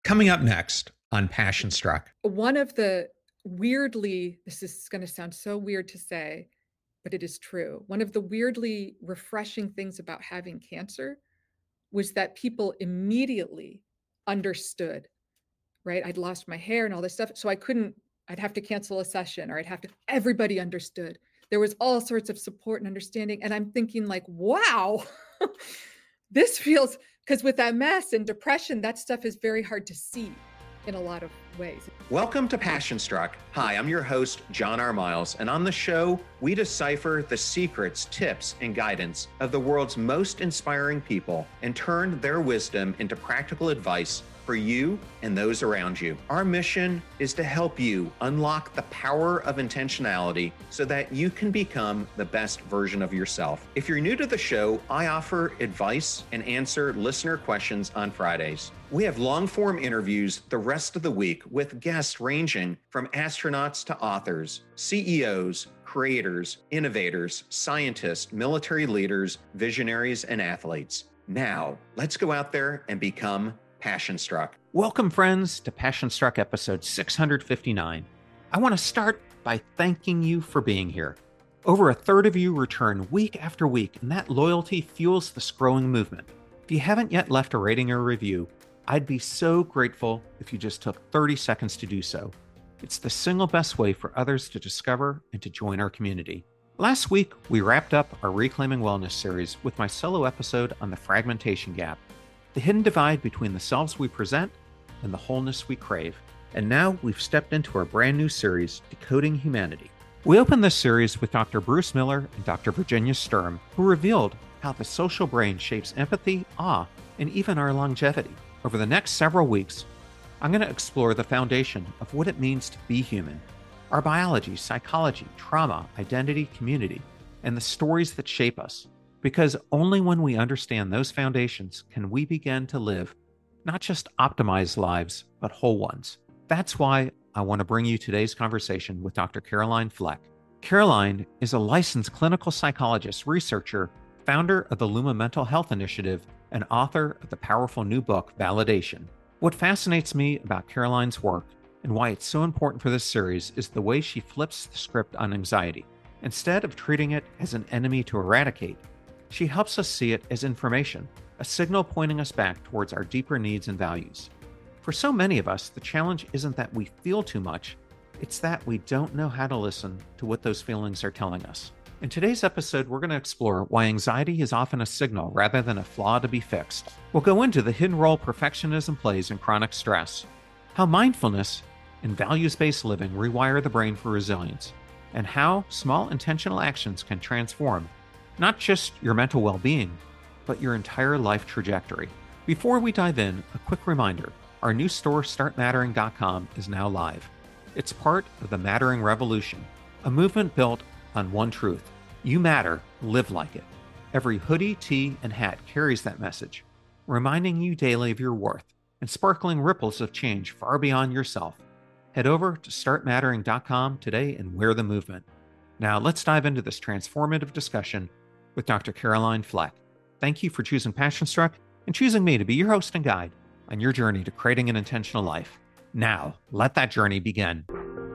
Coming up next on Passion Struck. One of the weirdly, this is going to sound so weird to say, but it is true. One of the weirdly refreshing things about having cancer was that people immediately understood, right? I'd lost my hair and all this stuff. So I'd have to cancel a session or everybody understood. There was all sorts of support and understanding. And I'm thinking, like, wow, this feels, because with MS and depression, that stuff is very hard to see in a lot of ways. Welcome to Passion Struck. Hi, I'm your host, John R. Miles, and on the show, we decipher the secrets, tips, and guidance of the world's most inspiring people and turn their wisdom into practical advice for you and those around you. Our mission is to help you unlock the power of intentionality so that you can become the best version of yourself. If you're new to the show, I offer advice and answer listener questions on Fridays. We have long-form interviews the rest of the week with guests ranging from astronauts to authors, CEOs, creators, innovators, scientists, military leaders, visionaries, and athletes. Now, let's go out there and become Passion Struck. Welcome, friends, to Passion Struck episode 659. I want to start by thanking you for being here. Over a third of you return week after week, and that loyalty fuels this growing movement. If you haven't yet left a rating or review, I'd be so grateful if you just took 30 seconds to do so. It's the single best way for others to discover and to join our community. Last week, we wrapped up our Reclaiming Wellness series with my solo episode on the fragmentation gap, the hidden divide between the selves we present and the wholeness we crave. And now we've stepped into our brand new series, Decoding Humanity. We opened this series with Dr. Bruce Miller and Dr. Virginia Sturm, who revealed how the social brain shapes empathy, awe, and even our longevity. Over the next several weeks, I'm going to explore the foundation of what it means to be human, our biology, psychology, trauma, identity, community, and the stories that shape us. Because only when we understand those foundations can we begin to live not just optimized lives, but whole ones. That's why I want to bring you today's conversation with Dr. Caroline Fleck. Caroline is a licensed clinical psychologist, researcher, founder of the Luma Mental Health Initiative, and author of the powerful new book, Validation. What fascinates me about Caroline's work and why it's so important for this series is the way she flips the script on anxiety. Instead of treating it as an enemy to eradicate, she helps us see it as information, a signal pointing us back towards our deeper needs and values. For so many of us, the challenge isn't that we feel too much, it's that we don't know how to listen to what those feelings are telling us. In today's episode, we're going to explore why anxiety is often a signal rather than a flaw to be fixed. We'll go into the hidden role perfectionism plays in chronic stress, how mindfulness and values-based living rewire the brain for resilience, and how small intentional actions can transform not just your mental well-being, but your entire life trajectory. Before we dive in, a quick reminder, our new store, StartMattering.com, is now live. It's part of the Mattering Revolution, a movement built on one truth. You matter, live like it. Every hoodie, tee, and hat carries that message, reminding you daily of your worth and sparkling ripples of change far beyond yourself. Head over to StartMattering.com today and wear the movement. Now let's dive into this transformative discussion with Dr. Caroline Fleck. Thank you for choosing Passion Struck and choosing me to be your host and guide on your journey to creating an intentional life. Now, let that journey begin.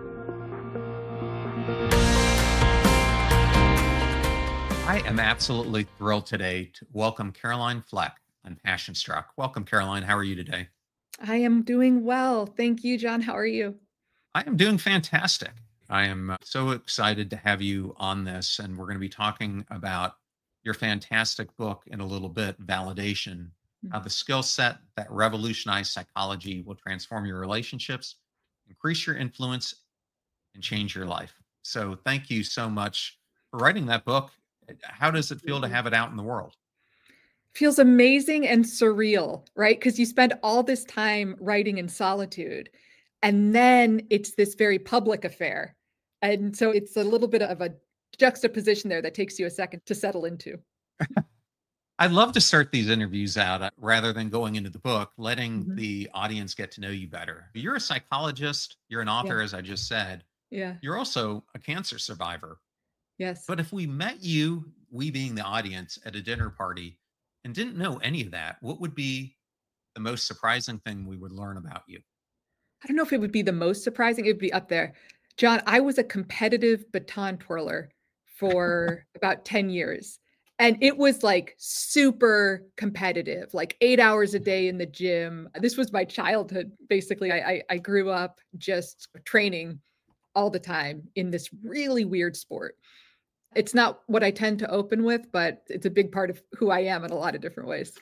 I am absolutely thrilled today to welcome Caroline Fleck on Passion Struck. Welcome, Caroline. How are you today? I am doing well. Thank you, John. How are you? I am doing fantastic. I am so excited to have you on this, and we're going to be talking about your fantastic book in a little bit, Validation, how the skill set that revolutionized psychology will transform your relationships, increase your influence, and change your life. So thank you so much for writing that book. How does it feel to have it out in the world? Feels amazing and surreal, right? Because you spend all this time writing in solitude, and then it's this very public affair. And so it's a little bit of a juxtaposition there that takes you a second to settle into. I'd love to start these interviews out rather than going into the book, letting Mhm. the audience get to know you better. You're a psychologist, you're an Yeah. author, as I just said. Yeah. You're also a cancer survivor. Yes. But if we met you, we being the audience, at a dinner party and didn't know any of that, what would be the most surprising thing we would learn about you? I don't know if it would be the most surprising, it would be up there. John, I was a competitive baton twirler for about 10 years, and it was, like, super competitive, like, 8 hours a day in the gym. This was my childhood, basically. I grew up just training all the time in this really weird sport. It's not what I tend to open with, but it's a big part of who I am in a lot of different ways.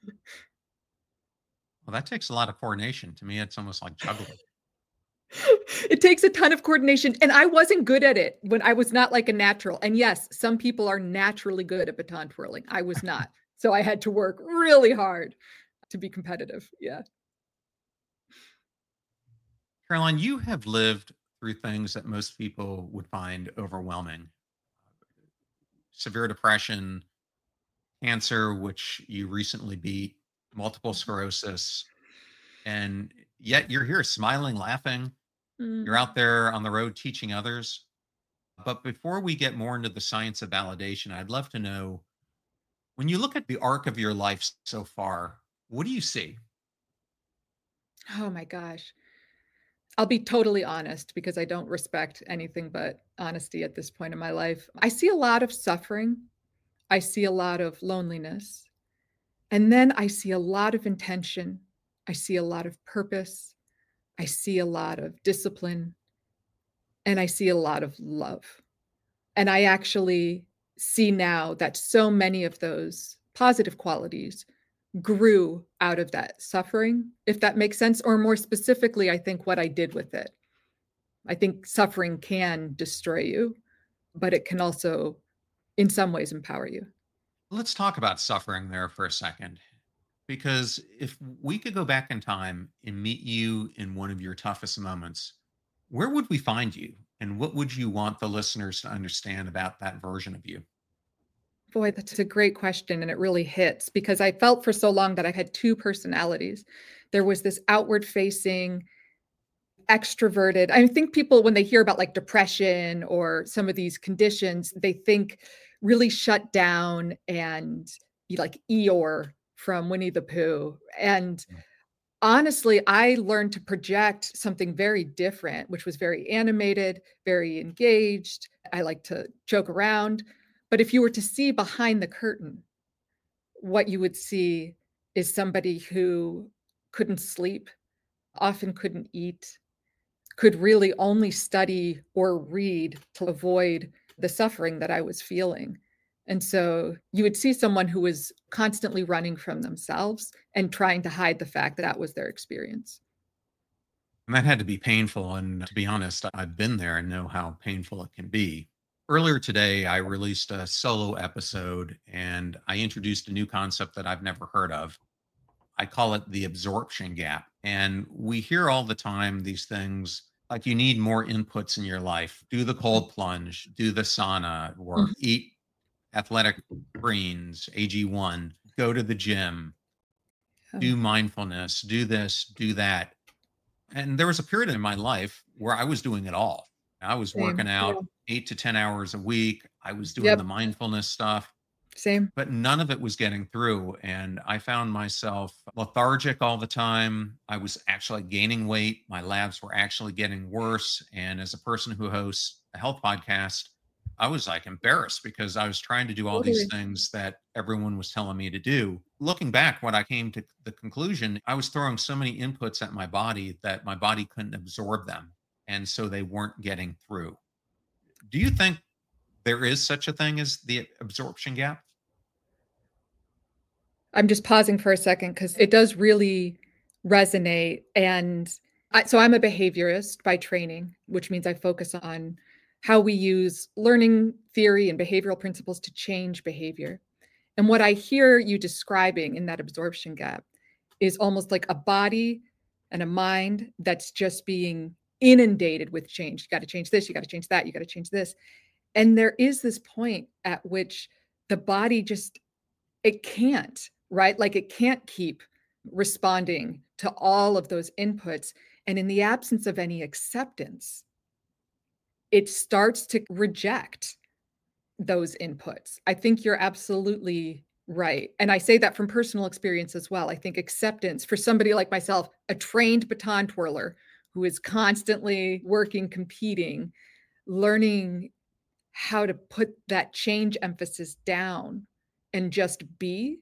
Well, that takes a lot of coordination. To me, it's almost like juggling. It takes a ton of coordination, and I wasn't good at it when I was not like a natural. And yes, some people are naturally good at baton twirling. I was not. So I had to work really hard to be competitive. Yeah. Caroline, you have lived through things that most people would find overwhelming: severe depression, cancer, which you recently beat, multiple sclerosis, and yet you're here smiling, laughing. You're Mm. out there on the road teaching others. But before we get more into the science of validation, I'd love to know, when you look at the arc of your life so far, what do you see? Oh my gosh. I'll be totally honest because I don't respect anything but honesty at this point in my life. I see a lot of suffering. I see a lot of loneliness. And then I see a lot of intention. I see a lot of purpose. I see a lot of discipline. And I see a lot of love. And I actually see now that so many of those positive qualities grew out of that suffering, if that makes sense, or more specifically, I think what I did with it. I think suffering can destroy you, but it can also, in some ways, empower you. Let's talk about suffering there for a second. Because if we could go back in time and meet you in one of your toughest moments, where would we find you? And what would you want the listeners to understand about that version of you? Boy, that's a great question, and it really hits because I felt for so long that I had two personalities. There was this outward facing, extroverted. I think people, when they hear about like depression or some of these conditions, they think really shut down and be like Eeyore from Winnie the Pooh. And honestly, I learned to project something very different, which was very animated, very engaged. I like to joke around. But if you were to see behind the curtain, what you would see is somebody who couldn't sleep, often couldn't eat, could really only study or read to avoid the suffering that I was feeling. And so you would see someone who was constantly running from themselves and trying to hide the fact that that was their experience. And that had to be painful. And to be honest, I've been there and know how painful it can be. Earlier today, I released a solo episode and I introduced a new concept that I've never heard of. I call it the absorption gap. And we hear all the time these things like you need more inputs in your life. Do the cold plunge, do the sauna, or Mhm. eat athletic greens, AG1, go to the gym, Um, do mindfulness, do this, do that. And there was a period in my life where I was doing it all. I was Same. working Yeah. out 8 to 10 hours a week. I was doing the Yep. mindfulness stuff, Same. but none of it was getting through. And I found myself lethargic all the time. I was actually gaining weight. My labs were actually getting worse. And as a person who hosts a health podcast, I was like embarrassed because I was trying to do all these Totally. things that everyone was telling me to do. Looking back, when I came to the conclusion, I was throwing so many inputs at my body that my body couldn't absorb them. And so they weren't getting through. Do you think there is such a thing as the absorption gap? I'm just pausing for a second because it does really resonate. And so I'm a behaviorist by training, which means I focus on how we use learning theory and behavioral principles to change behavior. And what I hear you describing in that absorption gap is almost like a body and a mind that's just being inundated with change. You got to change this, you got to change that, you got to change this. And there is this point at which the body just it can't, right? Like it can't keep responding to all of those inputs. And in the absence of any acceptance, it starts to reject those inputs. I think you're absolutely Right. And I say that from personal experience as well. I think acceptance for somebody like myself, a trained baton twirler who is constantly working, competing, learning how to put that change emphasis down and just be.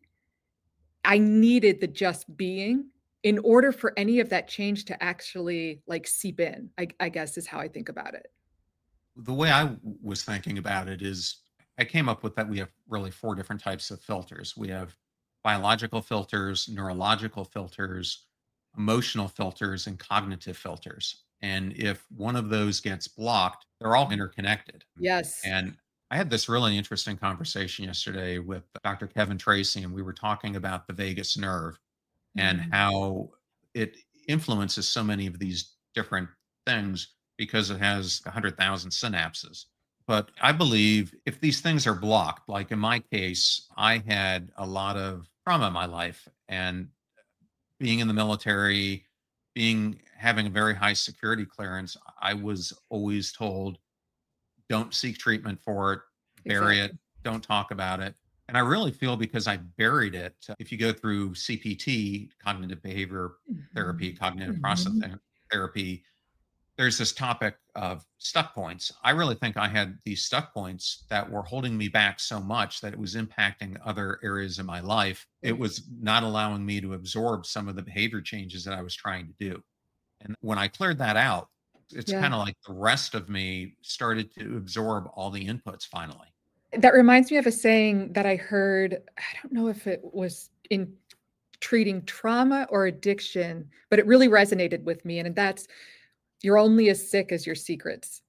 I needed the just being in order for any of that change to actually like seep in, I guess is how I think about it. The way I was thinking about it is I came up with that we have really four different types of filters. We have biological filters, neurological filters, emotional filters, and cognitive filters. And if one of those gets blocked, they're all interconnected. Yes. And I had this really interesting conversation yesterday with Dr. Kevin Tracy, and we were talking about the vagus nerve and Mm. how it influences so many of these different things because it has 100,000 synapses. But I believe if these things are blocked, like in my case, I had a lot of trauma in my life, and being in the military, being having a very high security clearance, I was always told, don't seek treatment for it, bury it, Exactly. don't talk about it. And I really feel because I buried it, if you go through CPT, cognitive behavior therapy, Mhm. cognitive Mhm. processing therapy, there's this topic of stuck points. I really think I had these stuck points that were holding me back so much that it was impacting other areas of my life. It Right. was not allowing me to absorb some of the behavior changes that I was trying to do. And when I cleared that out, it's Yeah. kind of like the rest of me started to absorb all the inputs finally. That reminds me of a saying that I heard, I don't know if it was in treating trauma or addiction, but it really resonated with me, and that's, "You're only as sick as your secrets."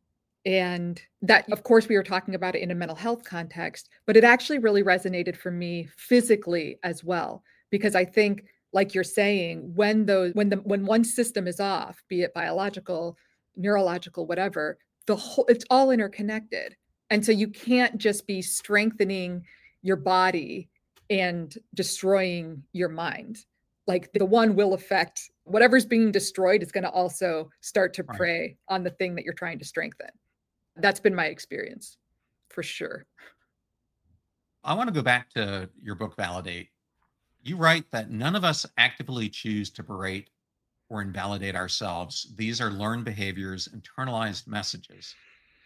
And that, of course, we were talking about it in a mental health context, but it actually really resonated for me physically as well, because I think, like you're saying, when one system is off, be it biological, neurological, whatever, the whole it's all interconnected. And so you can't just be strengthening your body and destroying your mind. Like the one will affect whatever's being destroyed is going to also start to Right. prey on the thing that you're trying to strengthen. That's been my experience, for sure. I want to go back to your book, Validate. You write that none of us actively choose to berate or invalidate ourselves. These are learned behaviors, internalized messages.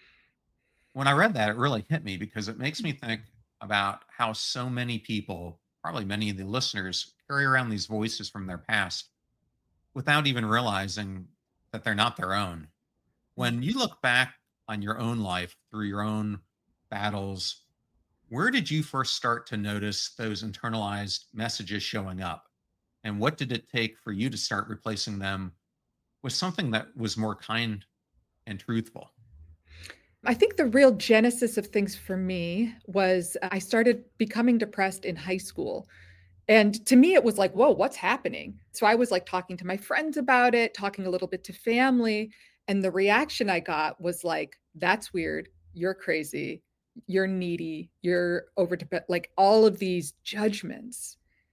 When I read that, it really hit me because it makes me think about how so many people, probably many of the listeners, carry around these voices from their past without even realizing that they're not their own. Mm. When you look back on your own life through your own battles, where did you first start to notice those internalized messages showing up? And what did it take for you to start replacing them with something that was more kind and truthful? I think the real genesis of things for me was I started becoming depressed in high school. And to me, it was like, whoa, what's happening? So I was like talking to my friends about it, talking a little bit to family. And the reaction I got was like, that's weird. You're crazy. You're needy. You're over, like all of these judgments.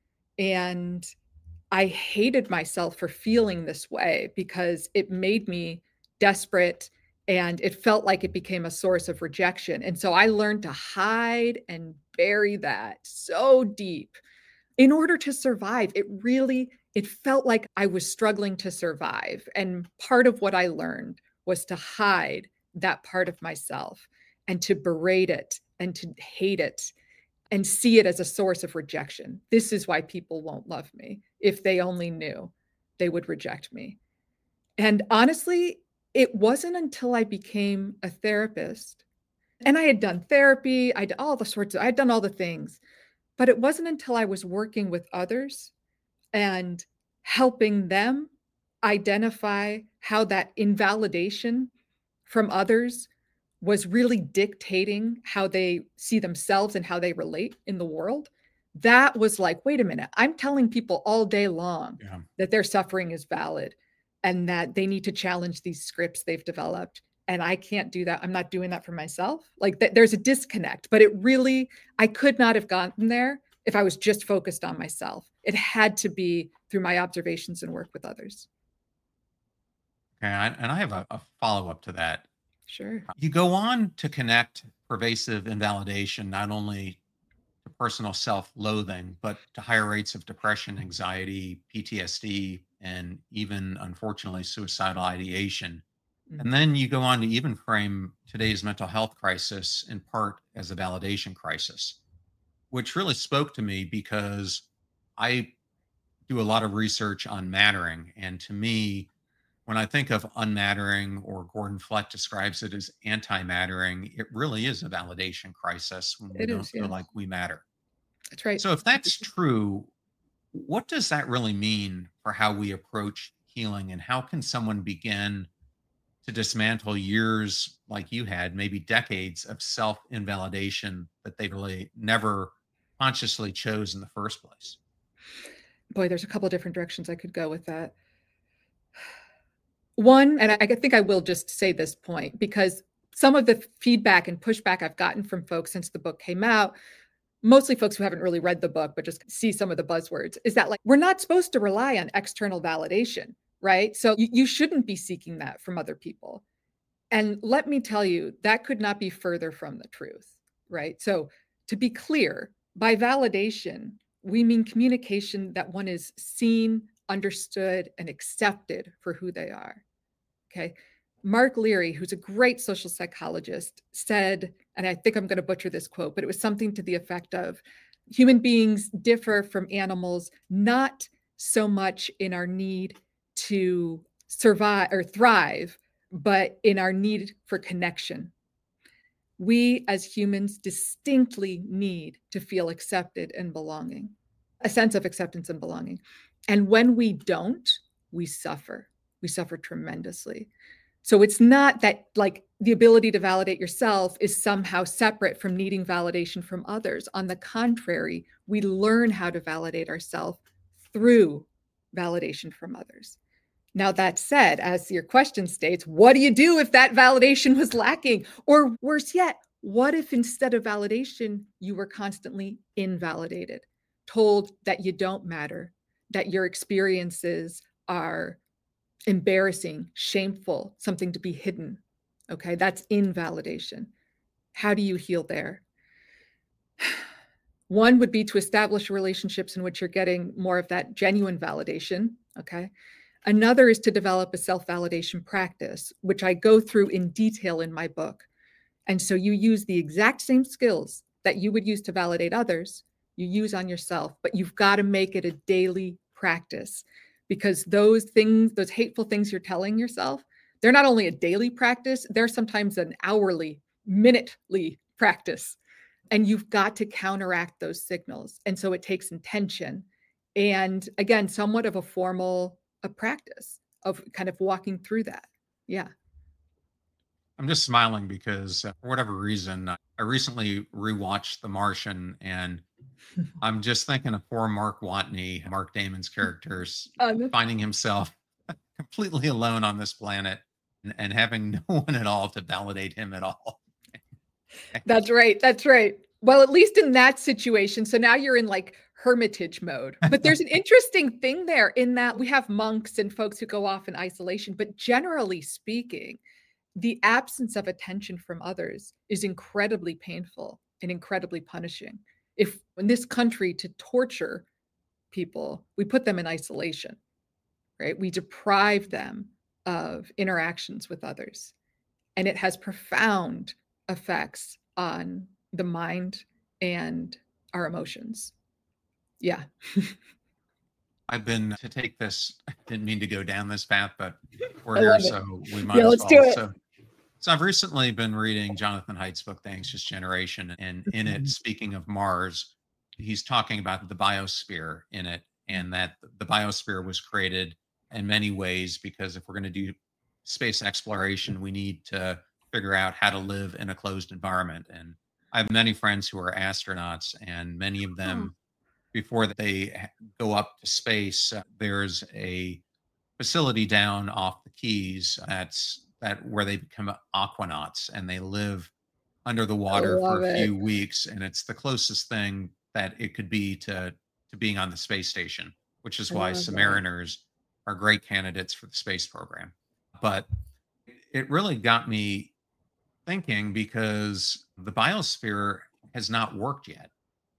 And I hated myself for feeling this way because it made me desperate and it felt like it became a source of rejection. And so I learned to hide and bury that so deep in order to survive. It felt like I was struggling to survive. And part of what I learned was to hide that part of myself and to berate it and to hate it and see it as a source of rejection. This is why people won't love me. If they only knew, they would reject me. And honestly, it wasn't until I became a therapist and I had done therapy, I had done all the things, but it wasn't until I was working with others and helping them identify how that invalidation from others was really dictating how they see themselves and how they relate in the world. That was like, wait a minute, I'm telling people all day long Yeah. that their suffering is valid and that they need to challenge these scripts they've developed. And I can't do that. I'm not doing that for myself. Like there's a disconnect, but I could not have gotten there if I was just focused on myself. It had to be through my observations and work with others. Okay. And I have a follow up to that. Sure. You go on to connect pervasive invalidation not only to personal self-loathing, but to higher rates of depression, anxiety, PTSD, and even unfortunately suicidal ideation. And Mhm. then you go on to even frame today's mental health crisis in part as a validation crisis, which really spoke to me because I do a lot of research on mattering. And to me, when I think of unmattering, or Gordon Fleck describes it as anti mattering, it really is a validation crisis when we It don't is, feel yes. like we matter. That's right. So, if that's true, what does that really mean for how we approach healing? And how can someone begin to dismantle years like you had, maybe decades of self invalidation that they really never consciously chose in the first place? Boy, there's a couple different directions I could go with that. One, and I think I will just say this point because some of the feedback and pushback I've gotten from folks since the book came out, mostly folks who haven't really read the book, but just see some of the buzzwords, is that like, we're not supposed to rely on external validation, right? So you shouldn't be seeking that from other people. And let me tell you, that could not be further from the truth, right? So to be clear, by validation, we mean communication that one is seen, understood, and accepted for who they are. Okay. Mark Leary, who's a great social psychologist, said, and I think I'm going to butcher this quote, but it was something to the effect of human beings differ from animals not so much in our need to survive or thrive, but in our need for connection. We as humans distinctly need to feel accepted and belonging, a sense of acceptance and belonging. And when we don't, we suffer. We suffer tremendously. So it's not that like the ability to validate yourself is somehow separate from needing validation from others. On the contrary, we learn how to validate ourselves through validation from others. Now, that said, as your question states, what do you do if that validation was lacking? Or worse yet, what if instead of validation, you were constantly invalidated, told that you don't matter, that your experiences are embarrassing, shameful, something to be hidden? Okay, that's invalidation. How do you heal there? One would be to establish relationships in which you're getting more of that genuine validation. Okay. Another is to develop a self validation practice, which I go through in detail in my book. And so you use the exact same skills that you would use to validate others, you use on yourself, but you've got to make it a daily practice because those things, those hateful things you're telling yourself, they're not only a daily practice, they're sometimes an hourly, minutely practice. And you've got to counteract those signals. And so it takes intention. And again, somewhat of a formal a practice of kind of walking through that. Yeah. I'm just smiling because for whatever reason, I recently rewatched The Martian, and I'm just thinking of poor Mark Watney, Mark Damon's characters, Um, finding himself completely alone on this planet, and having no one at all to validate him at all. that's right. That's right. Well, at least in that situation. So now you're in like hermitage mode. But there's an interesting thing there in that we have monks and folks who go off in isolation. But generally speaking, the absence of attention from others is incredibly painful and incredibly punishing. If in this country to torture people, we put them in isolation, right? We deprive them of interactions with others. And it has profound effects on the mind and our emotions. Yeah. I've been to take this, didn't mean to go down this path, but we're I here, love it. so we might Yeah, as let's do well. it. So I've recently been reading Jonathan Haidt's book, The Anxious Generation, and in it, speaking of Mars, he's talking about the biosphere in it, and that the biosphere was created in many ways because if we're going to do space exploration, we need to figure out how to live in a closed environment. And I have many friends who are astronauts, and many of Oh, them, before they go up to space, there's a facility down off the Keys that where they become aquanauts, and they live under the I water for love a it. few weeks, and it's the closest thing that it could be to being on the space station, which is I why love that. submariners are great candidates for the space program. But it really got me thinking because the biosphere has not worked yet.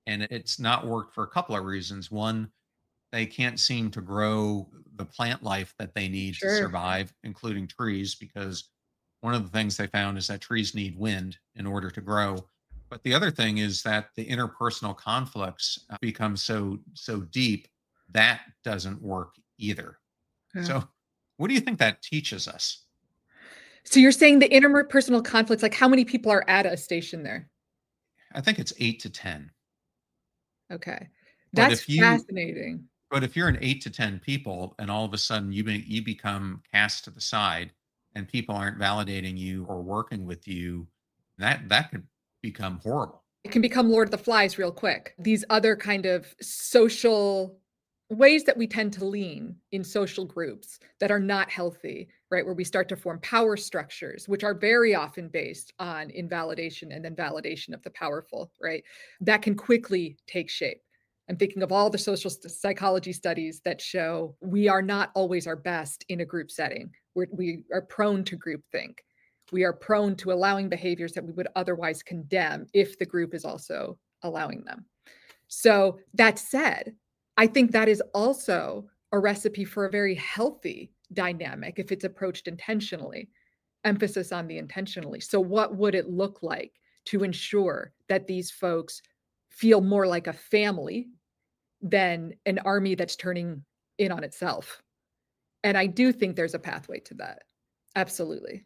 And it's not worked for a couple of reasons. One, they can't seem to grow the plant life that they need to Sure. survive, including trees, because one of the things they found is that trees need wind in order to grow. But the other thing is that the interpersonal conflicts become so deep that doesn't work either. Yeah. So, what do you think that teaches us? So you're saying the interpersonal conflicts, like how many people are at a station there? I think it's 8 to 10. Okay. But That's if you fascinating. but if you're an 8 to 10 people and all of a sudden you become cast to the side and people aren't validating you or working with you, that could become horrible. It can become Lord of the Flies real quick. These other kind of social ways that we tend to lean in social groups that are not healthy, right? Where we start to form power structures, which are very often based on invalidation and then validation of the powerful, right? That can quickly take shape. I'm thinking of all the social psychology studies that show we are not always our best in a group setting. We are prone to groupthink. We are prone to allowing behaviors that we would otherwise condemn if the group is also allowing them. So, that said, I think that is also a recipe for a very healthy dynamic if it's approached intentionally. Emphasis on the intentionally. So, what would it look like to ensure that these folks feel more like a family than an army that's turning in on itself? And I do think there's a pathway to that. Absolutely.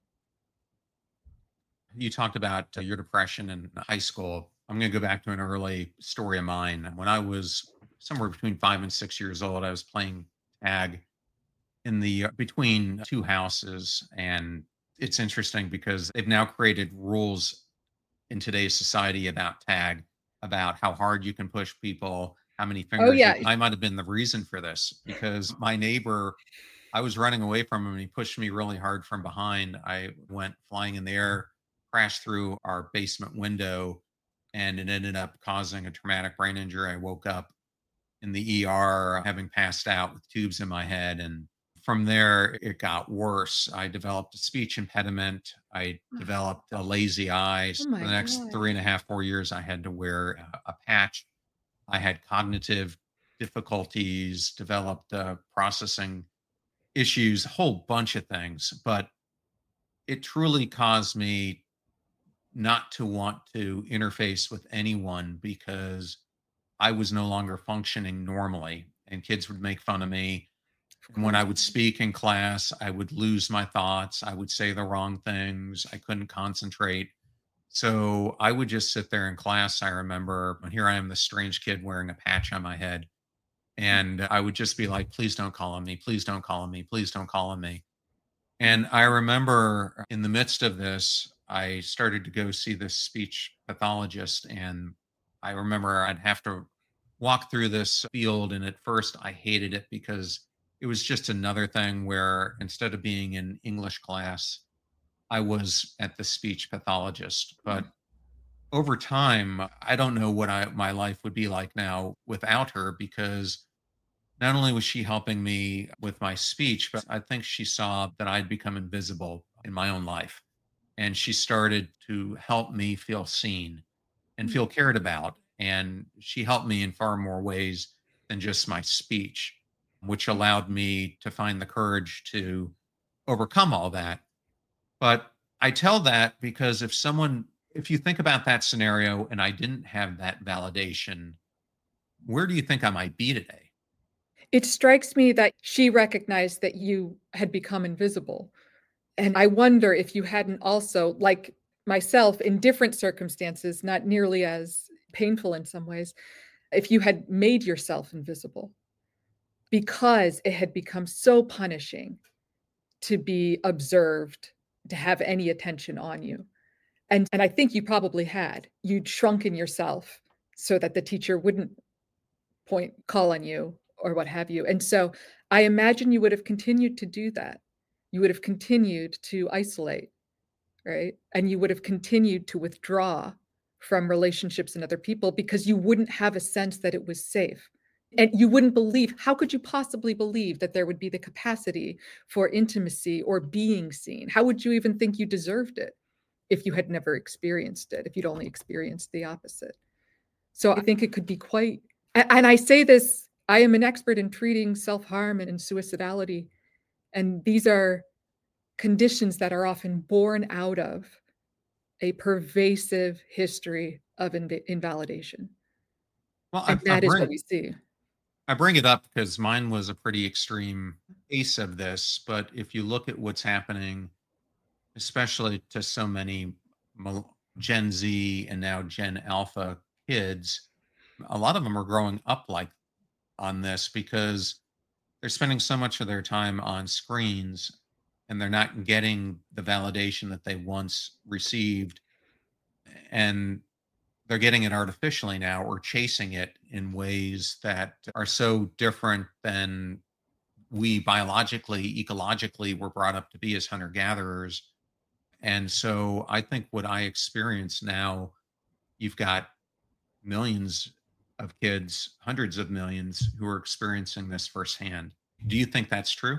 You talked about your depression in high school. I'm going to go back to an early story of mine. When I was somewhere between 5 and 6 years old, I was playing tag in the between two houses, and it's interesting because they've now created rules in today's society about tag, about how hard you can push people, how many Oh, fingers you yeah. can. I might have been the reason for this because my neighbor, I was running away from him and he pushed me really hard from behind. I went flying in the air, crashed through our basement window, and it ended up causing a traumatic brain injury. I woke up in the ER having passed out with tubes in my head. And from there, it got worse. I developed a speech impediment. I developed a lazy eye. Oh For my the next god. 3.5, 4 years, I had to wear a patch. I had cognitive difficulties, developed processing issues, a whole bunch of things. But it truly caused me not to want to interface with anyone because I was no longer functioning normally, and kids would make fun of me. Of And when I course. would speak in class, I would lose my thoughts. I would say the wrong things. I couldn't concentrate. So I would just sit there in class. I remember, and here I am, this strange kid wearing a patch on my head. And I would just be like, please don't call on me. Please don't call on me. Please don't call on me. And I remember in the midst of this, I started to go see this speech pathologist. And I remember I'd have to walk through this field. And at first, I hated it because it was just another thing where instead of being in English class, I was at the speech pathologist. But over time, I don't know what my life would be like now without her because not only was she helping me with my speech, but I think she saw that I'd become invisible in my own life. And she started to help me feel seen and Mm. feel cared about. And she helped me in far more ways than just my speech, which allowed me to find the courage to overcome all that. But I tell that because if you think about that scenario and I didn't have that validation, where do you think I might be today? It strikes me that she recognized that you had become invisible. And I wonder if you hadn't also, like myself, in different circumstances, not nearly as painful in some ways, if you had made yourself invisible because it had become so punishing to be observed, to have any attention on you. And I think you probably had. You'd shrunken yourself so that the teacher wouldn't call on you or what have you. And so I imagine you would have continued to do that. You would have continued to isolate, right? And you would have continued to withdraw from relationships and other people because you wouldn't have a sense that it was safe. And you wouldn't believe, how could you possibly believe that there would be the capacity for intimacy or being seen? How would you even think you deserved it if you had never experienced it, if you'd only experienced the opposite? So I think it could be quite, and I say this, I am an expert in treating self-harm and suicidality. And these are conditions that are often born out of a pervasive history of invalidation. Well, And that is what we see. I bring it up because mine was a pretty extreme case of this. But if you look at what's happening, especially to so many Gen Z and now Gen Alpha kids, a lot of them are growing up like on this because they're spending so much of their time on screens and they're not getting the validation that they once received, and they're getting it artificially now or chasing it in ways that are so different than we biologically, ecologically were brought up to be as hunter gatherers. And so I think what I experience now, you've got millions of kids, hundreds of millions who are experiencing this firsthand. Do you think that's true?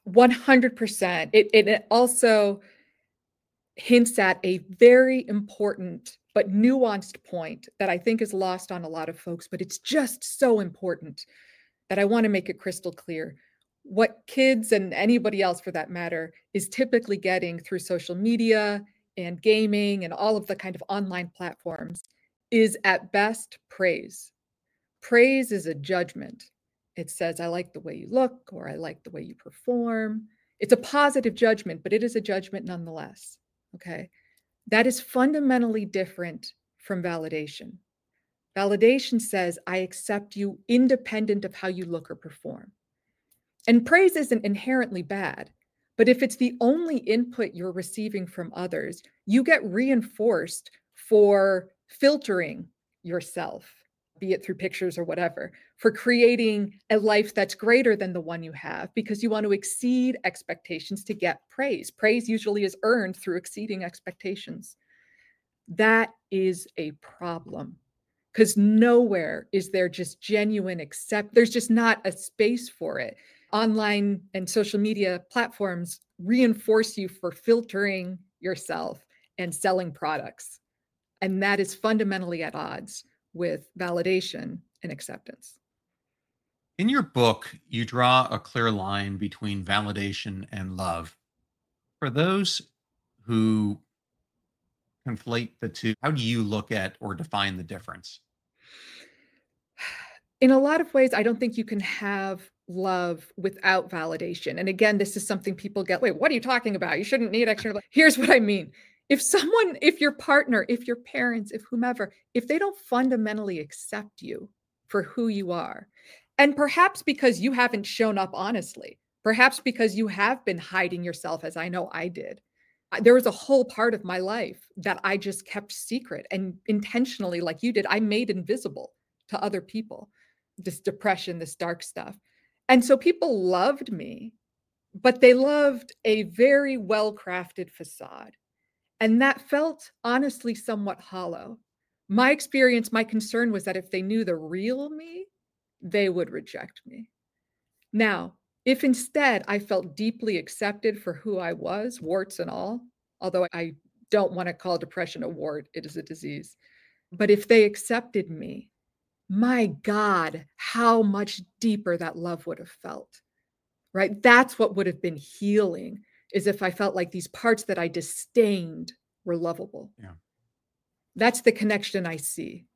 100%. It also hints at a very important but nuanced point that I think is lost on a lot of folks, but it's just so important that I want to make it crystal clear. What kids and anybody else for that matter is typically getting through social media and gaming and all of the kind of online platforms is at best praise. Praise is a judgment. It says, I like the way you look, or I like the way you perform. It's a positive judgment, but it is a judgment nonetheless. Okay. That is fundamentally different from validation. Validation says, I accept you independent of how you look or perform. And praise isn't inherently bad, but if it's the only input you're receiving from others, you get reinforced for filtering yourself, be it through pictures or whatever, for creating a life that's greater than the one you have because you want to exceed expectations to get praise. Praise usually is earned through exceeding expectations. That is a problem because nowhere is there just genuine there's just not a space for it. Online and social media platforms reinforce you for filtering yourself and selling products. And that is fundamentally at odds with validation and acceptance. In your book, you draw a clear line between validation and love. For those who conflate the two, how do you look at or define the difference? In a lot of ways, I don't think you can have love without validation. And again, this is something people get, wait, what are you talking about? You shouldn't need external. Here's what I mean. If your partner, if your parents, if whomever, if they don't fundamentally accept you for who you are, and perhaps because you haven't shown up honestly, perhaps because you have been hiding yourself, as I know I did. There was a whole part of my life that I just kept secret and intentionally, like you did, I made invisible to other people, this depression, this dark stuff. And so people loved me, but they loved a very well-crafted facade. And that felt honestly somewhat hollow. My experience, my concern was that if they knew the real me, they would reject me. Now, if instead I felt deeply accepted for who I was, warts and all, although I don't want to call depression a wart, it is a disease. But if they accepted me, my God, how much deeper that love would have felt, right? That's what would have been healing, is if I felt like these parts that I disdained were lovable. Yeah. That's the connection I see,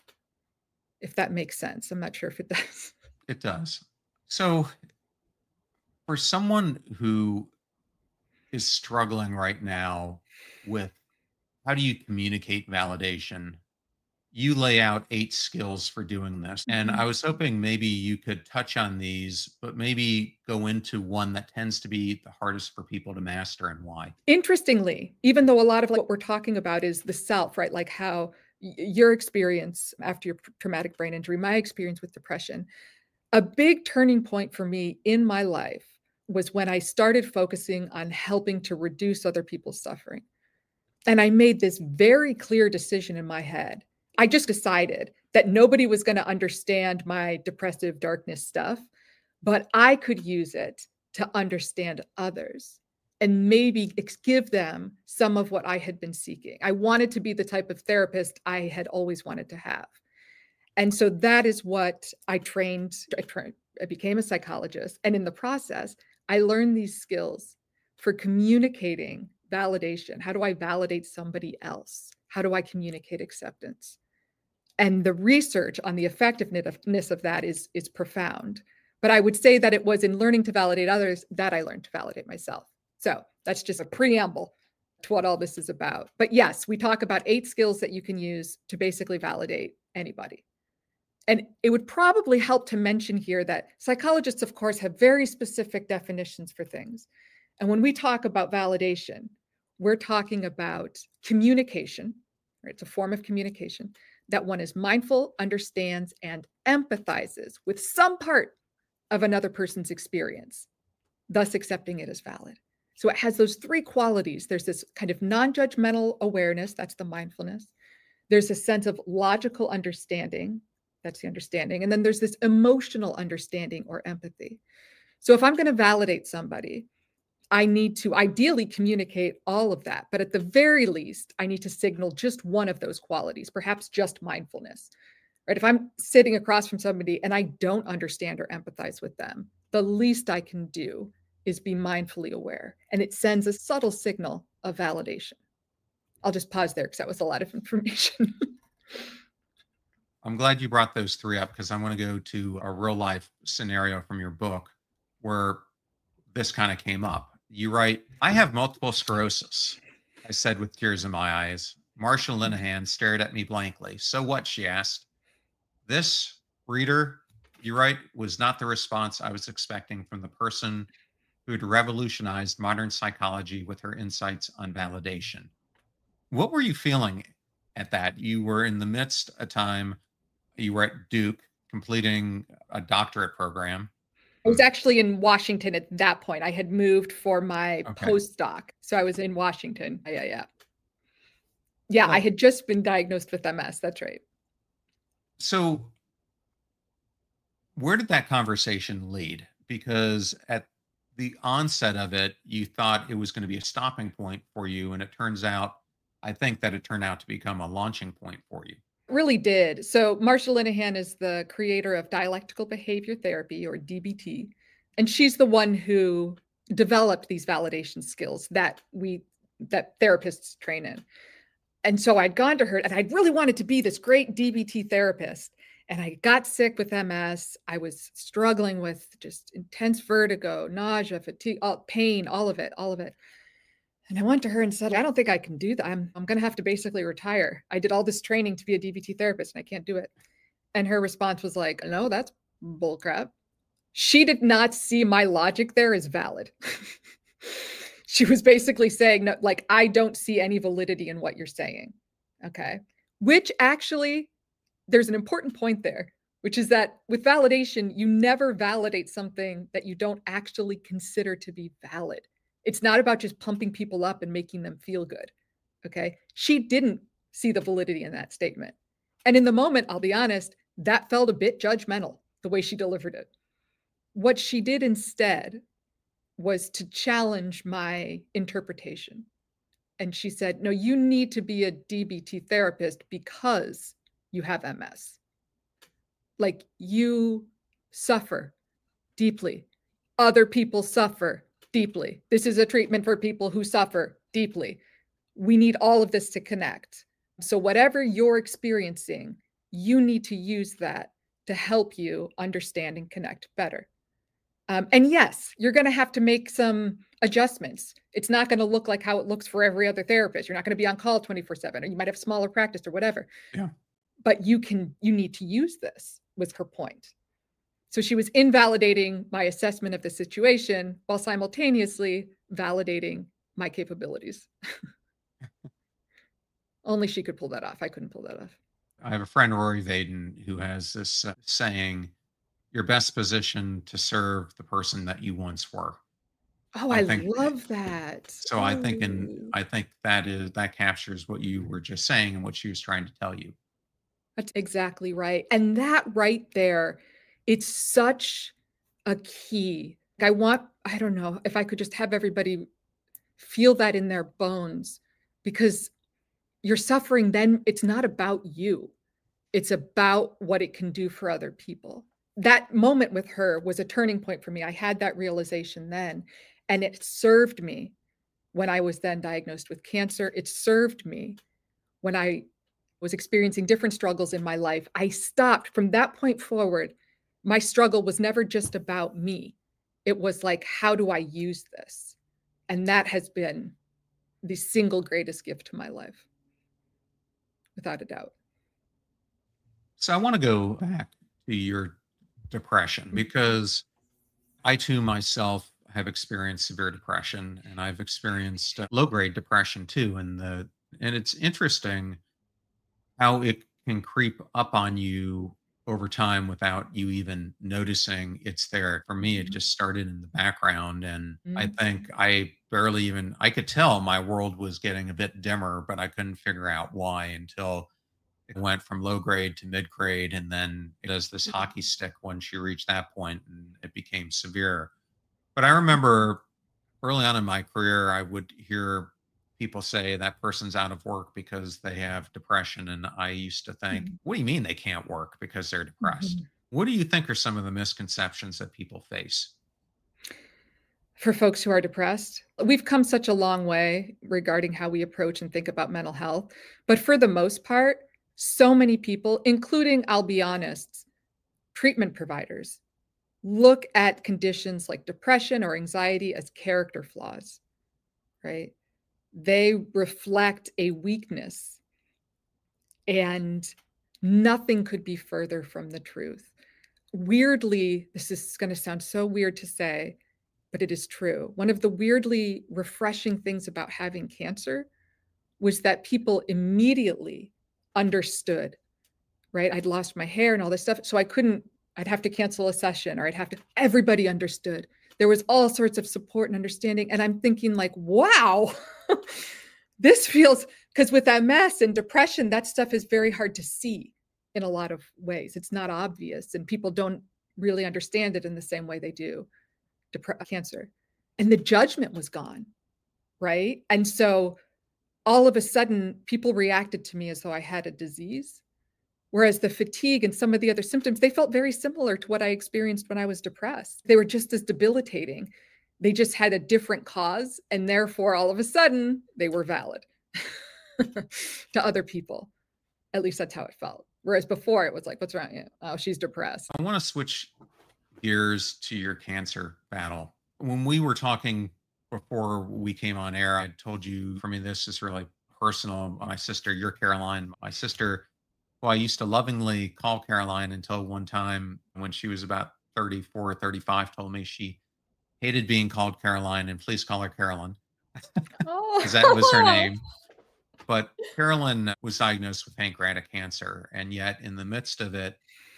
if that makes sense. I'm not sure if it does. It does. So for someone who is struggling right now with how do you communicate validation, you lay out 8 skills for doing this. And I was hoping maybe you could touch on these, but maybe go into one that tends to be the hardest for people to master and why. Interestingly, even though a lot of what we're talking about is the self, right? Like how your experience after your traumatic brain injury, my experience with depression, a big turning point for me in my life was when I started focusing on helping to reduce other people's suffering. And I made this very clear decision in my head. I just decided that nobody was going to understand my depressive darkness stuff, but I could use it to understand others and maybe give them some of what I had been seeking. I wanted to be the type of therapist I had always wanted to have. And so that is what I became a psychologist. And in the process, I learned these skills for communicating validation. How do I validate somebody else? How do I communicate acceptance? And the research on the effectiveness of that is profound. But I would say that it was in learning to validate others that I learned to validate myself. So that's just a preamble to what all this is about. But yes, we talk about 8 skills that you can use to basically validate anybody. And it would probably help to mention here that psychologists, of course, have very specific definitions for things. And when we talk about validation, we're talking about communication, right? It's a form of communication that one is mindful, understands, and empathizes with some part of another person's experience, thus accepting it as valid. So it has those 3 qualities. There's this kind of non-judgmental awareness, that's the mindfulness. There's a sense of logical understanding, that's the understanding. And then there's this emotional understanding or empathy. So if I'm going to validate somebody, I need to ideally communicate all of that. But at the very least, I need to signal just one of those qualities, perhaps just mindfulness. Right? If I'm sitting across from somebody and I don't understand or empathize with them, the least I can do is be mindfully aware. And it sends a subtle signal of validation. I'll just pause there because that was a lot of information. I'm glad you brought those 3 up because I want to go to a real life scenario from your book where this kind of came up. You write, I have multiple sclerosis, I said with tears in my eyes. Marsha Linehan stared at me blankly. So what? She asked. This, reader, you write, was not the response I was expecting from the person who had revolutionized modern psychology with her insights on validation. What were you feeling at that? You were in the midst of time, you were at Duke completing a doctorate program. I was actually in Washington at that point. I had moved for my postdoc. So I was in Washington. Yeah. Well, I had just been diagnosed with MS. That's right. So where did that conversation lead? Because at the onset of it, you thought it was going to be a stopping point for you. And it turns out, I think that it turned out to become a launching point for you. Really did. So Marsha Linehan is the creator of dialectical behavior therapy, or DBT. And she's the one who developed these validation skills that therapists train in. And so I'd gone to her and I'd really wanted to be this great DBT therapist. And I got sick with MS. I was struggling with just intense vertigo, nausea, fatigue, pain, all of it. And I went to her and said, I don't think I can do that. I'm going to have to basically retire. I did all this training to be a DBT therapist and I can't do it. And her response was like, no, that's bullcrap. She did not see my logic there as valid. She was basically saying, no, like, I don't see any validity in what you're saying. Okay. Which actually, there's an important point there, which is that with validation, you never validate something that you don't actually consider to be valid. It's not about just pumping people up and making them feel good. Okay. She didn't see the validity in that statement. And in the moment, I'll be honest, that felt a bit judgmental, the way she delivered it. What she did instead was to challenge my interpretation. And she said, no, you need to be a DBT therapist because you have MS. Like, you suffer deeply. Other people suffer deeply. This is a treatment for people who suffer deeply. We need all of this to connect. So whatever you're experiencing, you need to use that to help you understand and connect better. And yes, you're going to have to make some adjustments. It's not going to look like how it looks for every other therapist. You're not going to be on call 24/7, or you might have smaller practice or whatever. Yeah. But you need to use this, was her point. So she was invalidating my assessment of the situation while simultaneously validating my capabilities. Only she could pull that off. I couldn't pull that off. I have a friend, Rory Vaden, who has this saying, you're best positioned to serve the person that you once were. Oh, I love that. So I think that captures what you were just saying and what she was trying to tell you. That's exactly right. And that right there, it's such a key. I don't know if I could just have everybody feel that in their bones, because you're suffering, then it's not about you. It's about what it can do for other people. That moment with her was a turning point for me. I had that realization then, and it served me when I was then diagnosed with cancer. It served me when I was experiencing different struggles in my life. I stopped from that point forward. My struggle was never just about me. It was like, how do I use this? And that has been the single greatest gift to my life, without a doubt. So I want to go back to your depression Mhm. because I too myself have experienced severe depression and I've experienced low grade depression too. And it's interesting how it can creep up on you over time without you even noticing it's there. For me, it Mhm. just started in the background. And I think Mhm. I could tell my world was getting a bit dimmer, but I couldn't figure out why until it went from low grade to mid grade. And then it does this hockey stick once you reach that point and it became severe. But I remember early on in my career, I would hear people say that person's out of work because they have depression. And I used to think, Mhm. what do you mean they can't work because they're depressed? Mhm. What do you think are some of the misconceptions that people face? For folks who are depressed, we've come such a long way regarding how we approach and think about mental health. But for the most part, so many people, including, I'll be honest, treatment providers, look at conditions like depression or anxiety as character flaws, right? They reflect a weakness, and nothing could be further from the truth. Weirdly, this is going to sound so weird to say, but it is true. One of the weirdly refreshing things about having cancer was that people immediately understood, right? I'd lost my hair and all this stuff. So I'd have to cancel a session or everybody understood. There was all sorts of support and understanding. And I'm thinking, like, wow, this feels, because with MS and depression, that stuff is very hard to see in a lot of ways. It's not obvious, and people don't really understand it in the same way they do cancer. And the judgment was gone, right? And so all of a sudden, people reacted to me as though I had a disease. Whereas the fatigue and some of the other symptoms, they felt very similar to what I experienced when I was depressed. They were just as debilitating. They just had a different cause. And therefore, all of a sudden, they were valid to other people. At least that's how it felt. Whereas before, it was like, what's wrong? Yeah. Oh, she's depressed. I want to switch gears to your cancer battle. When we were talking before we came on air, I told you for me, this is really personal. My sister, you're Caroline. My sister, who I used to lovingly call Caroline until one time when she was about 34 or 35, told me she hated being called Caroline and please call her Carolyn because that was her Oh, name. But Carolyn was diagnosed with pancreatic cancer. And yet, in the midst of it,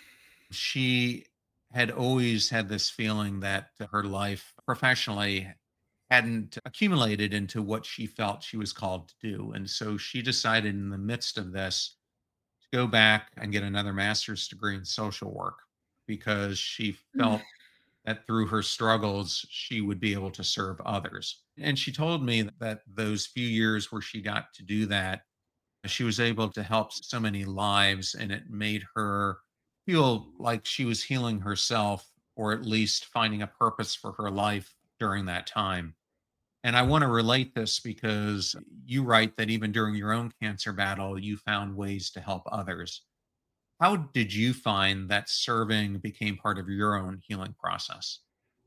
she had always had this feeling that her life professionally hadn't accumulated into what she felt she was called to do. And so she decided in the midst of this to go back and get another master's degree in social work because she felt that through her struggles, she would be able to serve others. And she told me that those few years where she got to do that, she was able to help so many lives, and it made her feel like she was healing herself or at least finding a purpose for her life during that time. And I want to relate this because you write that even during your own cancer battle, you found ways to help others. How did you find that serving became part of your own healing process?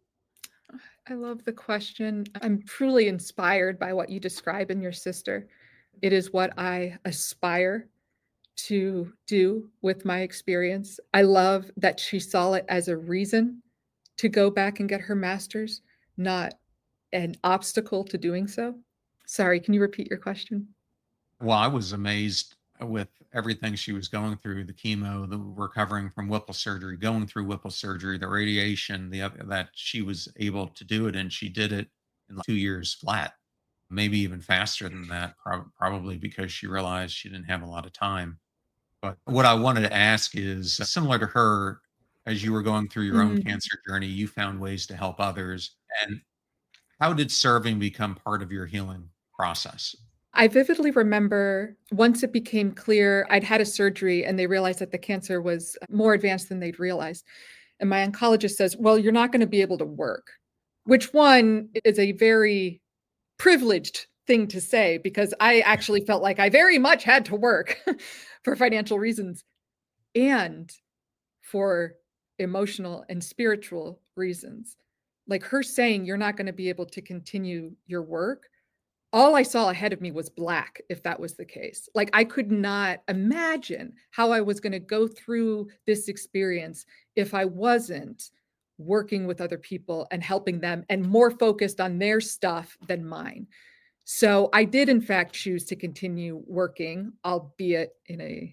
I love the question. I'm truly inspired by what you describe in your sister. It is what I aspire to do with my experience. I love that she saw it as a reason to go back and get her master's, not an obstacle to doing so. Sorry, can you repeat your question? Well, I was amazed with everything she was going through, the chemo, the recovering from Whipple surgery, going through Whipple surgery, the radiation, that she was able to do it. And she did it in like 2 years flat, maybe even faster than that, probably because she realized she didn't have a lot of time. But what I wanted to ask is similar to her, as you were going through your own Mm. cancer journey, you found ways to help others. And how did serving become part of your healing process? I vividly remember once it became clear I'd had a surgery and they realized that the cancer was more advanced than they'd realized. And my oncologist says, well, you're not going to be able to work, which one is a very privileged thing to say because I actually felt like I very much had to work for financial reasons and for emotional and spiritual reasons. Like her saying, you're not going to be able to continue your work. All I saw ahead of me was black, if that was the case. Like I could not imagine how I was going to go through this experience if I wasn't working with other people and helping them and more focused on their stuff than mine. So I did, in fact, choose to continue working, albeit in a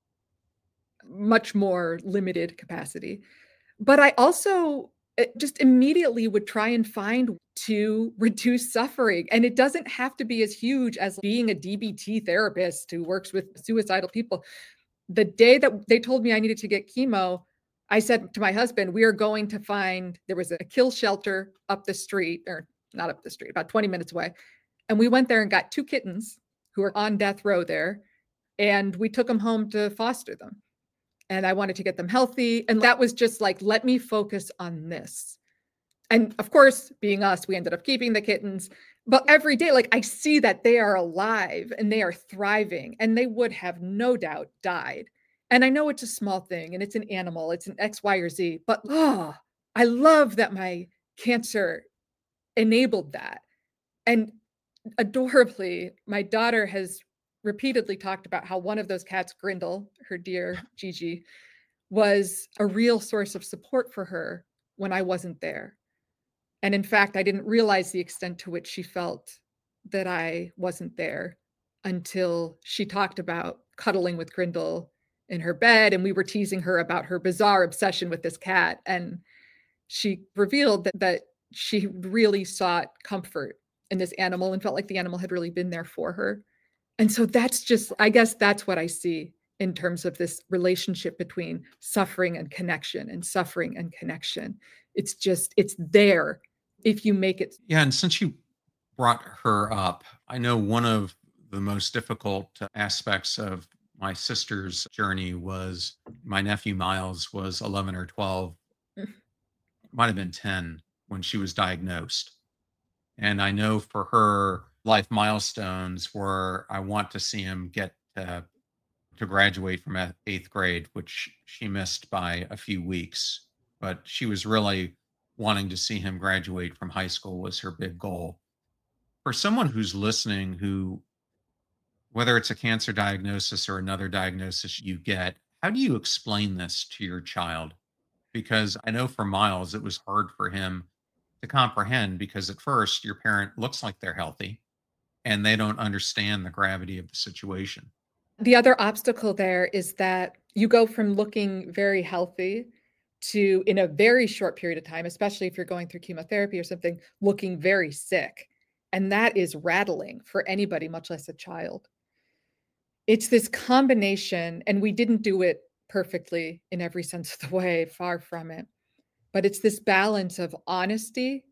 much more limited capacity. But I also just immediately would try and find to reduce suffering. And it doesn't have to be as huge as being a DBT therapist who works with suicidal people. The day that they told me I needed to get chemo, I said to my husband, we are going to find, there was a kill shelter up the street, or not up the street, about 20 minutes away. And we went there and got 2 kittens who are on death row there. And we took them home to foster them. And I wanted to get them healthy. And that was just like, let me focus on this. And of course, being us, we ended up keeping the kittens. But every day, like I see that they are alive and they are thriving and they would have no doubt died. And I know it's a small thing and it's an animal, it's an X, Y, or Z, but I love that my cancer enabled that. And adorably, my daughter has repeatedly talked about how one of those cats, Grindle, her dear Gigi, was a real source of support for her when I wasn't there. And in fact, I didn't realize the extent to which she felt that I wasn't there until she talked about cuddling with Grindle in her bed. And we were teasing her about her bizarre obsession with this cat. And she revealed that she really sought comfort in this animal and felt like the animal had really been there for her. And so that's just, I guess that's what I see in terms of this relationship between suffering and connection and suffering and connection. It's just, it's there if you make it. Yeah. And since you brought her up, I know one of the most difficult aspects of my sister's journey was my nephew Miles was 11 or 12, might have been 10 when she was diagnosed. And I know for her, life milestones were I want to see him get to graduate from 8th grade, which she missed by a few weeks. But she was really wanting to see him graduate from high school was her big goal. For someone who's listening, who, whether it's a cancer diagnosis or another diagnosis you get, how do you explain this to your child? Because I know for Miles, it was hard for him to comprehend because at first your parent looks like they're healthy and they don't understand the gravity of the situation. The other obstacle there is that you go from looking very healthy to, in a very short period of time, especially if you're going through chemotherapy or something, looking very sick. And that is rattling for anybody, much less a child. It's this combination, and we didn't do it perfectly in every sense of the way, far from it. But it's this balance of honesty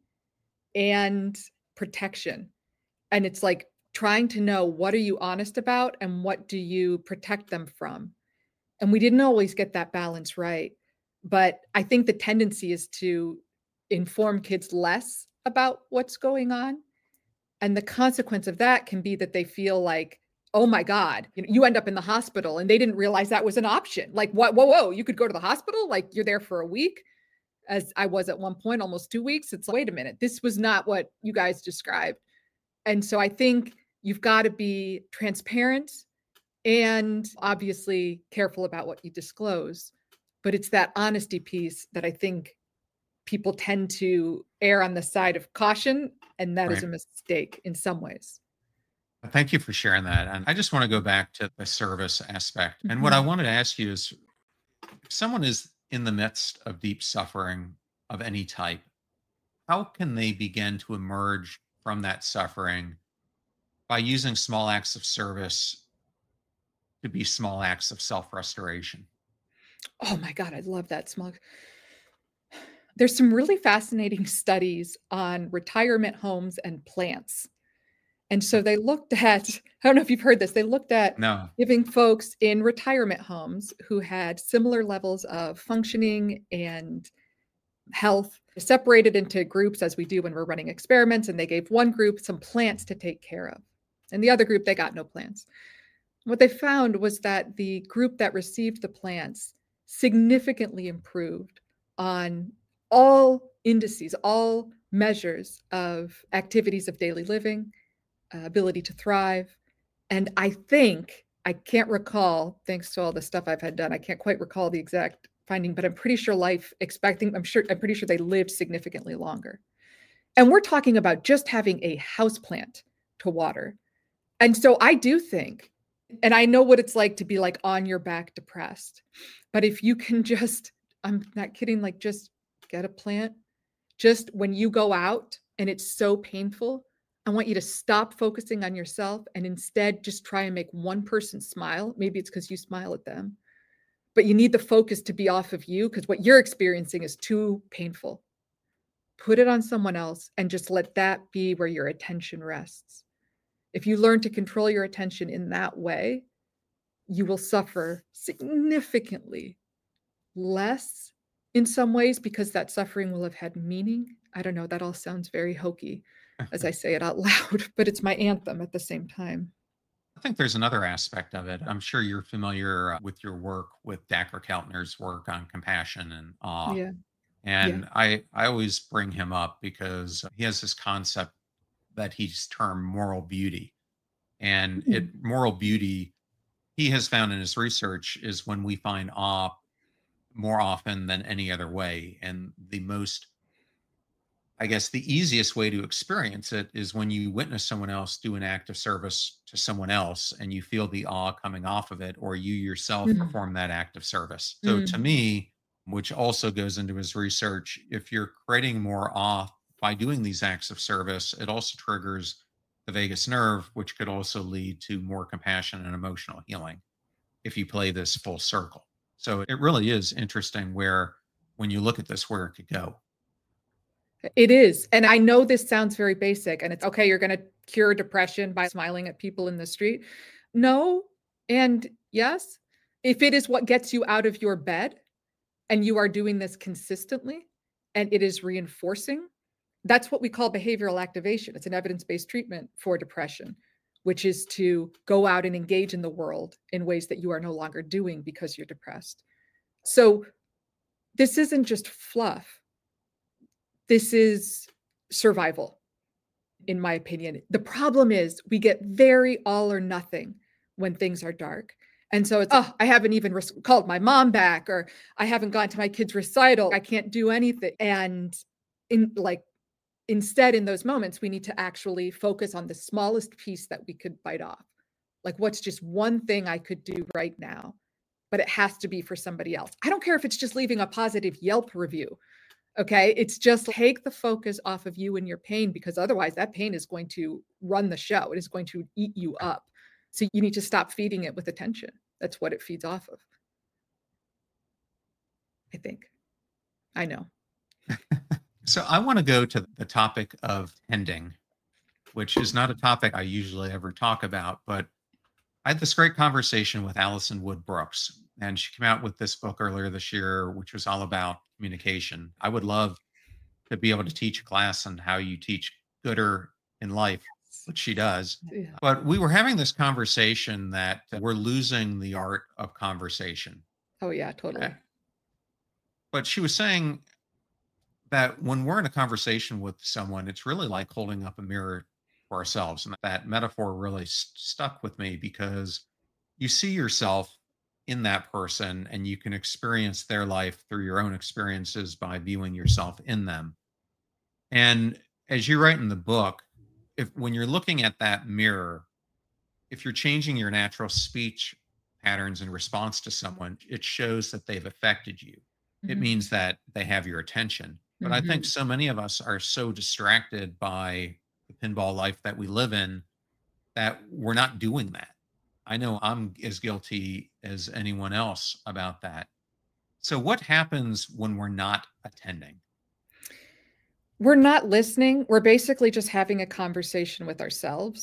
and protection. And it's like trying to know, what are you honest about and what do you protect them from? And we didn't always get that balance right. But I think the tendency is to inform kids less about what's going on. And the consequence of that can be that they feel like, oh my God, you end up in the hospital and they didn't realize that was an option. Like, what? Whoa, you could go to the hospital? Like you're there for a week, as I was at one point, almost 2 weeks. It's like, wait a minute, this was not what you guys described. And so I think you've got to be transparent and obviously careful about what you disclose. But it's that honesty piece that I think people tend to err on the side of caution. And that is a mistake in some ways. Thank you for sharing that. And I just want to go back to the service aspect. And what I wanted to ask you is if someone is in the midst of deep suffering of any type, how can they begin to emerge from that suffering by using small acts of service to be small acts of self-restoration? Oh my God, I love that, Smug. There's some really fascinating studies on retirement homes and plants. And so they looked at, I don't know if you've heard this, they looked at No. giving folks in retirement homes who had similar levels of functioning and health separated into groups as we do when we're running experiments. And they gave one group some plants to take care of. And the other group, they got no plants. What they found was that the group that received the plants significantly improved on all indices, all measures of activities of daily living, ability to thrive. And I can't recall, thanks to all the stuff I've had done, I can't quite recall the exact finding, but I'm pretty sure I'm pretty sure they lived significantly longer. And we're talking about just having a house plant to water. And so I do think, and I know what it's like to be like on your back depressed, but if you can just, I'm not kidding, like just get a plant, just when you go out and it's so painful, I want you to stop focusing on yourself and instead just try and make one person smile. Maybe it's because you smile at them, but you need the focus to be off of you because what you're experiencing is too painful. Put it on someone else and just let that be where your attention rests. If you learn to control your attention in that way, you will suffer significantly less in some ways because that suffering will have had meaning. I don't know, that all sounds very hokey as I say it out loud, but it's my anthem at the same time. I think there's another aspect of it. I'm sure you're familiar with your work with Dacher Keltner's work on compassion and awe. Yeah. And I always bring him up because he has this concept that he's termed moral beauty. And moral beauty, he has found in his research, is when we find awe more often than any other way. And the easiest way to experience it is when you witness someone else do an act of service to someone else and you feel the awe coming off of it, or you yourself perform that act of service. So to me, which also goes into his research, if you're creating more awe by doing these acts of service, it also triggers the vagus nerve, which could also lead to more compassion and emotional healing if you play this full circle. So it really is interesting when you look at this, where it could go. It is. And I know this sounds very basic and it's okay, you're going to cure depression by smiling at people in the street. No. And yes, if it is what gets you out of your bed and you are doing this consistently and it is reinforcing, that's what we call behavioral activation. It's an evidence-based treatment for depression, which is to go out and engage in the world in ways that you are no longer doing because you're depressed. So this isn't just fluff. This is survival, in my opinion. The problem is we get very all or nothing when things are dark. And so it's, I haven't even called my mom back, or I haven't gone to my kid's recital. I can't do anything. And instead, in those moments, we need to actually focus on the smallest piece that we could bite off. Like, what's just one thing I could do right now, but it has to be for somebody else. I don't care if it's just leaving a positive Yelp review. Okay. It's just take the focus off of you and your pain, because otherwise that pain is going to run the show. It is going to eat you up. So you need to stop feeding it with attention. That's what it feeds off of. I think. I know. So I want to go to the topic of tending, which is not a topic I usually ever talk about, but I had this great conversation with Alison Wood Brooks, and she came out with this book earlier this year, which was all about communication. I would love to be able to teach a class on how you teach gooder in life, which she does. Yeah. But we were having this conversation that we're losing the art of conversation. Oh, yeah, totally. But she was saying that when we're in a conversation with someone, it's really like holding up a mirror for ourselves. And that metaphor really stuck with me, because you see yourself in that person and you can experience their life through your own experiences by viewing yourself in them. And as you write in the book, when you're looking at that mirror, if you're changing your natural speech patterns in response to someone, it shows that they've affected you. It means that they have your attention. But I think so many of us are so distracted by the pinball life that we live in that we're not doing that. I know I'm as guilty as anyone else about that. So what happens when we're not attending? We're not listening. We're basically just having a conversation with ourselves.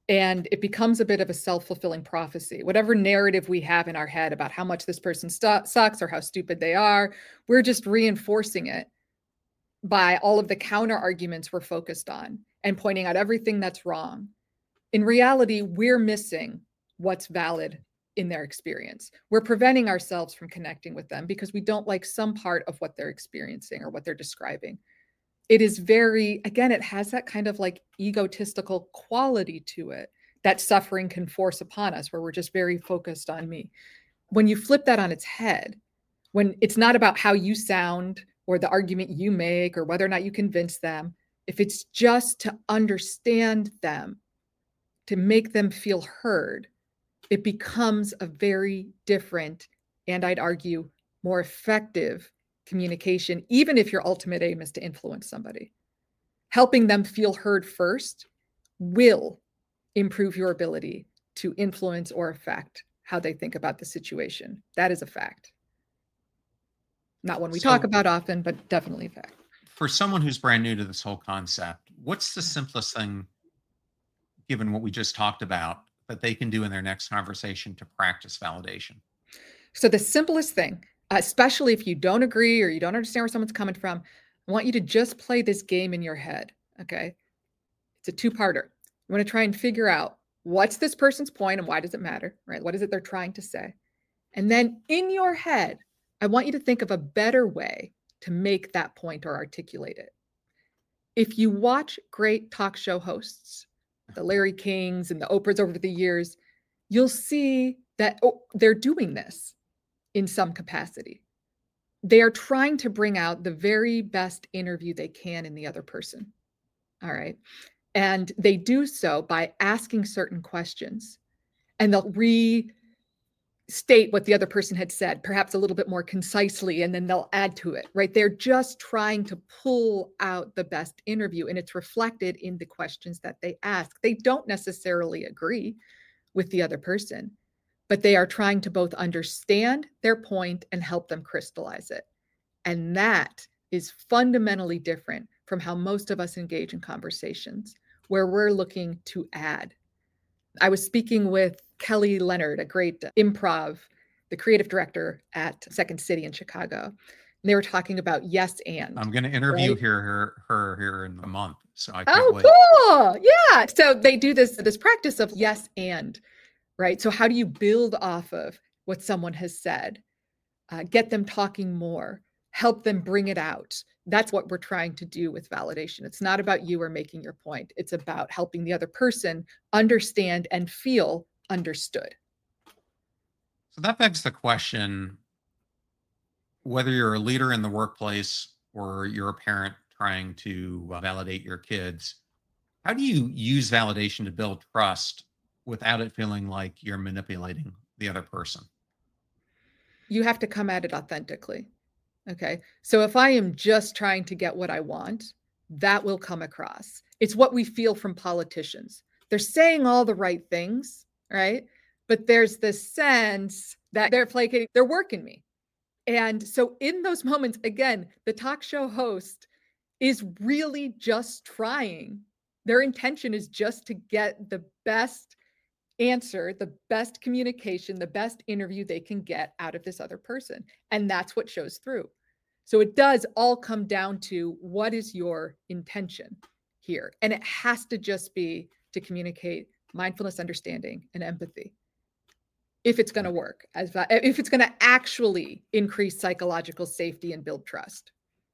And it becomes a bit of a self-fulfilling prophecy. Whatever narrative we have in our head about how much this person sucks or how stupid they are, we're just reinforcing it by all of the counter arguments we're focused on and pointing out everything that's wrong. In reality, we're missing what's valid in their experience. We're preventing ourselves from connecting with them because we don't like some part of what they're experiencing or what they're describing. It is very, again, it has that kind of like egotistical quality to it that suffering can force upon us, where we're just very focused on me. When you flip that on its head, when it's not about how you sound or the argument you make or whether or not you convince them, if it's just to understand them, to make them feel heard, it becomes a very different, and I'd argue more effective communication, even if your ultimate aim is to influence somebody. Helping them feel heard first will improve your ability to influence or affect how they think about the situation. That is a fact. Not one we talk about often, but definitely a fact. For someone who's brand new to this whole concept, what's the simplest thing, given what we just talked about, that they can do in their next conversation to practice validation? So the simplest thing, especially if you don't agree or you don't understand where someone's coming from, I want you to just play this game in your head, okay? It's a two-parter. You want to try and figure out what's this person's point and why does it matter, right? What is it they're trying to say? And then in your head, I want you to think of a better way to make that point or articulate it. If you watch great talk show hosts, the Larry Kings and the Oprahs over the years, you'll see that they're doing this in some capacity. They are trying to bring out the very best interview they can in the other person. All right. And they do so by asking certain questions, and they'll restate what the other person had said, perhaps a little bit more concisely, and then they'll add to it, right? They're just trying to pull out the best interview, and it's reflected in the questions that they ask. They don't necessarily agree with the other person, but they are trying to both understand their point and help them crystallize it. And that is fundamentally different from how most of us engage in conversations, where we're looking to add. I was speaking with Kelly Leonard, a great improv, the creative director at Second City in Chicago. And they were talking about yes and. I'm going to interview her here in a month, so I can't wait. Cool. Yeah. So they do this practice of yes and, right? So how do you build off of what someone has said? Get them talking more, help them bring it out. That's what we're trying to do with validation. It's not about you or making your point. It's about helping the other person understand and feel understood. So that begs the question, whether you're a leader in the workplace or you're a parent trying to validate your kids, how do you use validation to build trust without it feeling like you're manipulating the other person? You have to come at it authentically. Okay. So if I am just trying to get what I want, that will come across. It's what we feel from politicians. They're saying all the right things, right? But there's this sense that they're placating, they're working me. And so in those moments, again, the talk show host is really just trying. Their intention is just to get the best answer, the best communication, the best interview they can get out of this other person. And that's what shows through. So it does all come down to what is your intention here? And it has to just be to communicate mindfulness, understanding, and empathy. If it's going to work, if it's going to actually increase psychological safety and build trust.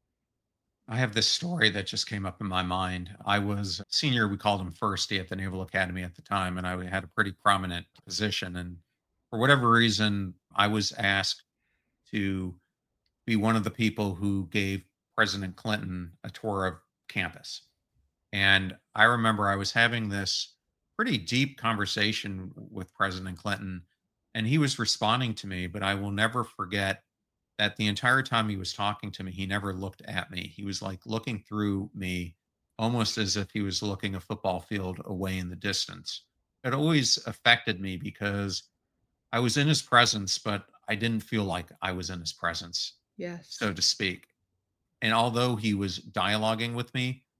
I have this story that just came up in my mind. I was a senior, we called him firstie at the Naval Academy at the time, and I had a pretty prominent position. And for whatever reason, I was asked to be one of the people who gave President Clinton a tour of campus. And I remember I was having this pretty deep conversation with President Clinton, and he was responding to me, but I will never forget that the entire time he was talking to me, he never looked at me. He was like looking through me, almost as if he was looking a football field away in the distance. It always affected me because I was in his presence, but I didn't feel like I was in his presence, Yes. so to speak. And although he was dialoguing with me,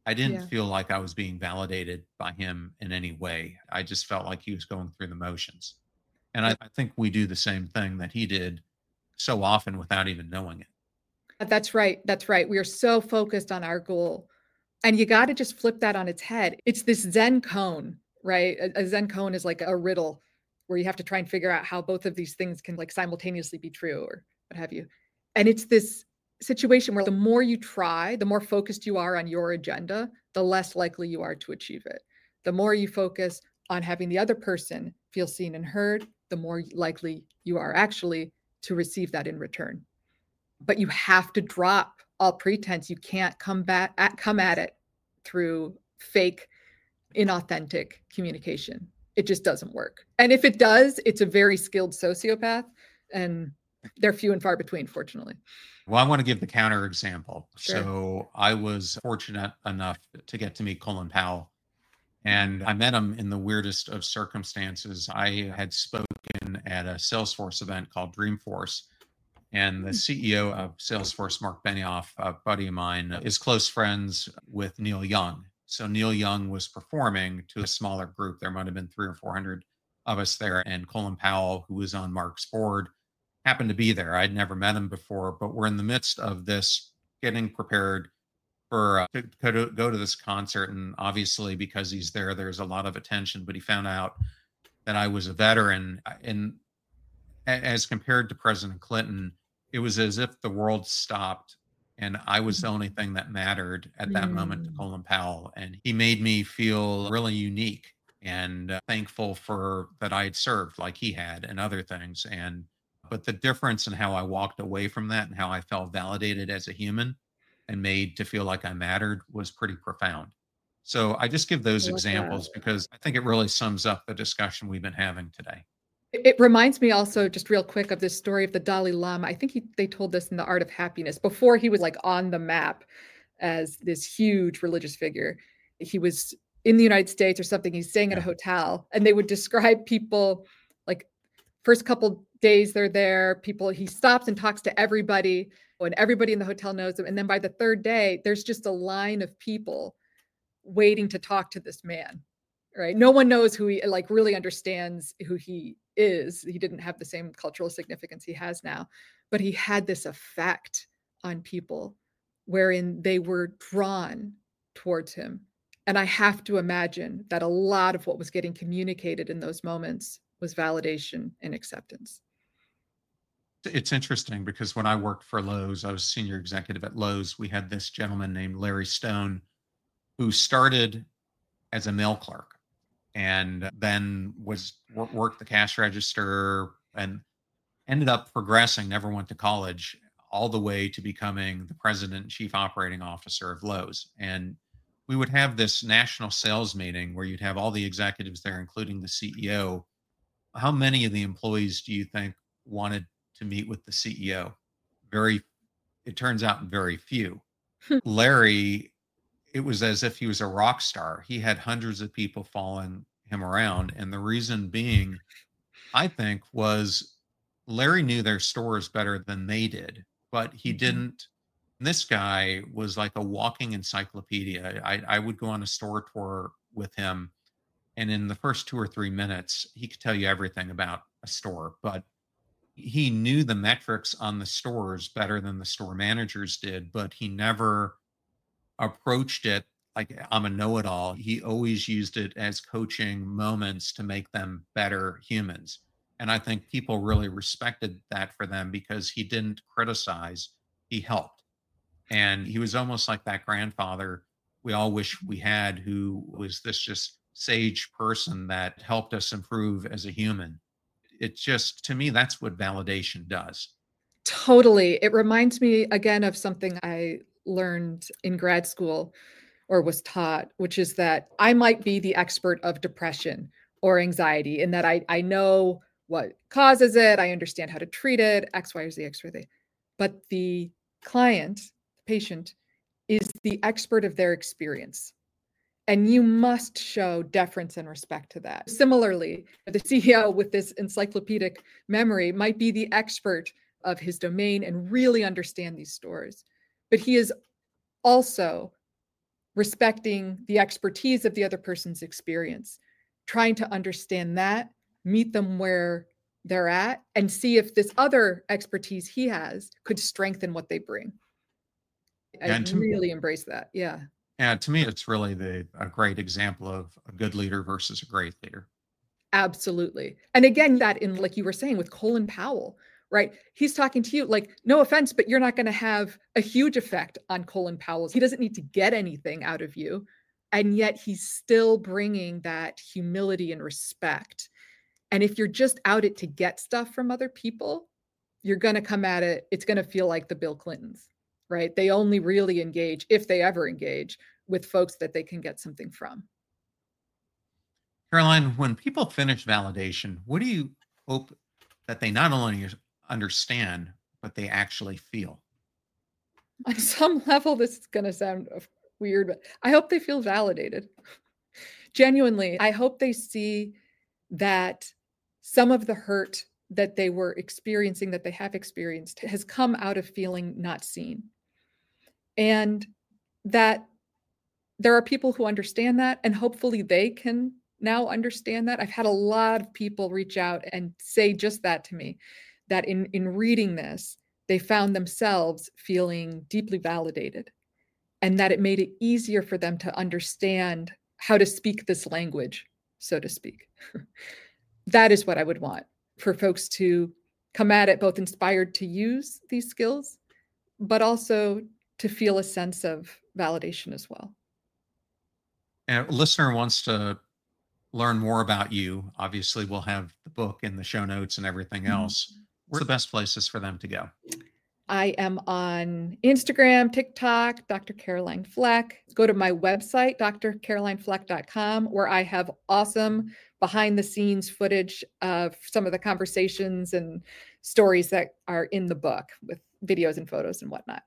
I didn't Yeah. feel like I was being validated by him in any way. I just felt like he was going through the motions. And I think we do the same thing that he did so often without even knowing it. That's right. That's right. We are so focused on our goal. And you got to just flip that on its head. It's this Zen cone, right? A Zen cone is like a riddle where you have to try and figure out how both of these things can like simultaneously be true or what have you. And it's this situation where the more you try, the more focused you are on your agenda, the less likely you are to achieve it. The more you focus on having the other person feel seen and heard, the more likely you are actually to receive that in return. But you have to drop all pretense. You can't come at it through fake, inauthentic communication. It just doesn't work. And if it does, it's a very skilled sociopath, and they're few and far between, fortunately. Well, I want to give the counter example. Sure. So I was fortunate enough to get to meet Colin Powell, and I met him in the weirdest of circumstances. I had spoken at a Salesforce event called Dreamforce, and the CEO of Salesforce, Mark Benioff, a buddy of mine, is close friends with Neil Young. So Neil Young was performing to a smaller group. There might have been 300 or 400 of us there. And Colin Powell, who was on Mark's board, happened to be there. I'd never met him before, but we're in the midst of this getting prepared for to go to this concert. And obviously, because he's there, there's a lot of attention. But he found out that I was a veteran. And as compared to President Clinton, it was as if the world stopped and I was the only thing that mattered at that moment to Colin Powell. And he made me feel really unique and thankful for that I had served like he had and other things. And but the difference in how I walked away from that and how I felt validated as a human and made to feel like I mattered was pretty profound. So I just give those I love that. examples because I think it really sums up the discussion we've been having today. It reminds me also, just real quick, of this story of the Dalai Lama. I think they told this in The Art of Happiness before he was like on the map as this huge religious figure. He was in the United States or something. He's staying at a hotel, and they would describe people like first couple days they're there. People he stops and talks to everybody, and everybody in the hotel knows him. And then by the third day, there's just a line of people waiting to talk to this man. Right? No one knows who he like really understands who he is. He didn't have the same cultural significance he has now, but he had this effect on people wherein they were drawn towards him. And I have to imagine that a lot of what was getting communicated in those moments was validation and acceptance. It's interesting because when I worked for Lowe's, I was senior executive at Lowe's. We had this gentleman named Larry Stone who started as a mail clerk and then worked the cash register and ended up progressing, never went to college, all the way to becoming the president and chief operating officer of Lowe's. And we would have this national sales meeting where you'd have all the executives there, including the CEO. How many of the employees do you think wanted to meet with the CEO? It turns out very few. Larry, it was as if he was a rock star. He had hundreds of people following him around. And the reason being, I think, was Larry knew their stores better than they did, but he didn't. This guy was like a walking encyclopedia. I would go on a store tour with him, and in the first 2 or 3 minutes, he could tell you everything about a store, but he knew the metrics on the stores better than the store managers did, but he never approached it like I'm a know-it-all. He always used it as coaching moments to make them better humans. And I think people really respected that for them because he didn't criticize, he helped. And he was almost like that grandfather we all wish we had, who was this just sage person that helped us improve as a human. It just, to me, that's what validation does. Totally. It reminds me again of something I learned in grad school or was taught, which is that I might be the expert of depression or anxiety in that I know what causes it. I understand how to treat it, X, Y, or Z, X, Y, Z. But the client, the patient, is the expert of their experience. And you must show deference and respect to that. Similarly, the CEO with this encyclopedic memory might be the expert of his domain and really understand these stores. But he is also respecting the expertise of the other person's experience, trying to understand that, meet them where they're at, and see if this other expertise he has could strengthen what they bring. I really embrace that. Yeah. Yeah, to me, it's really a great example of a good leader versus a great leader. Absolutely. And again, that in, like you were saying, with Colin Powell, right? He's talking to you like, no offense, but you're not going to have a huge effect on Colin Powell. He doesn't need to get anything out of you. And yet he's still bringing that humility and respect. And if you're just out it to get stuff from other people, you're going to come at it. It's going to feel like the Bill Clintons, right? They only really engage, if they ever engage, with folks that they can get something from. Caroline, when people finish validation, what do you hope that they not only understand, but they actually feel? On some level, this is going to sound weird, but I hope they feel validated. Genuinely, I hope they see that some of the hurt that they were experiencing, that they have experienced, has come out of feeling not seen. And that there are people who understand that, and hopefully they can now understand that. I've had a lot of people reach out and say just that to me, that in reading this, they found themselves feeling deeply validated, and that it made it easier for them to understand how to speak this language, so to speak. That is what I would want, for folks to come at it both inspired to use these skills, but also to feel a sense of validation as well. And a listener wants to learn more about you. Obviously, we'll have the book in the show notes and everything else. Where's the best places for them to go? I am on Instagram, TikTok, Dr. Caroline Fleck. Go to my website, drcarolinefleck.com, where I have awesome behind the scenes footage of some of the conversations and stories that are in the book, with videos and photos and whatnot.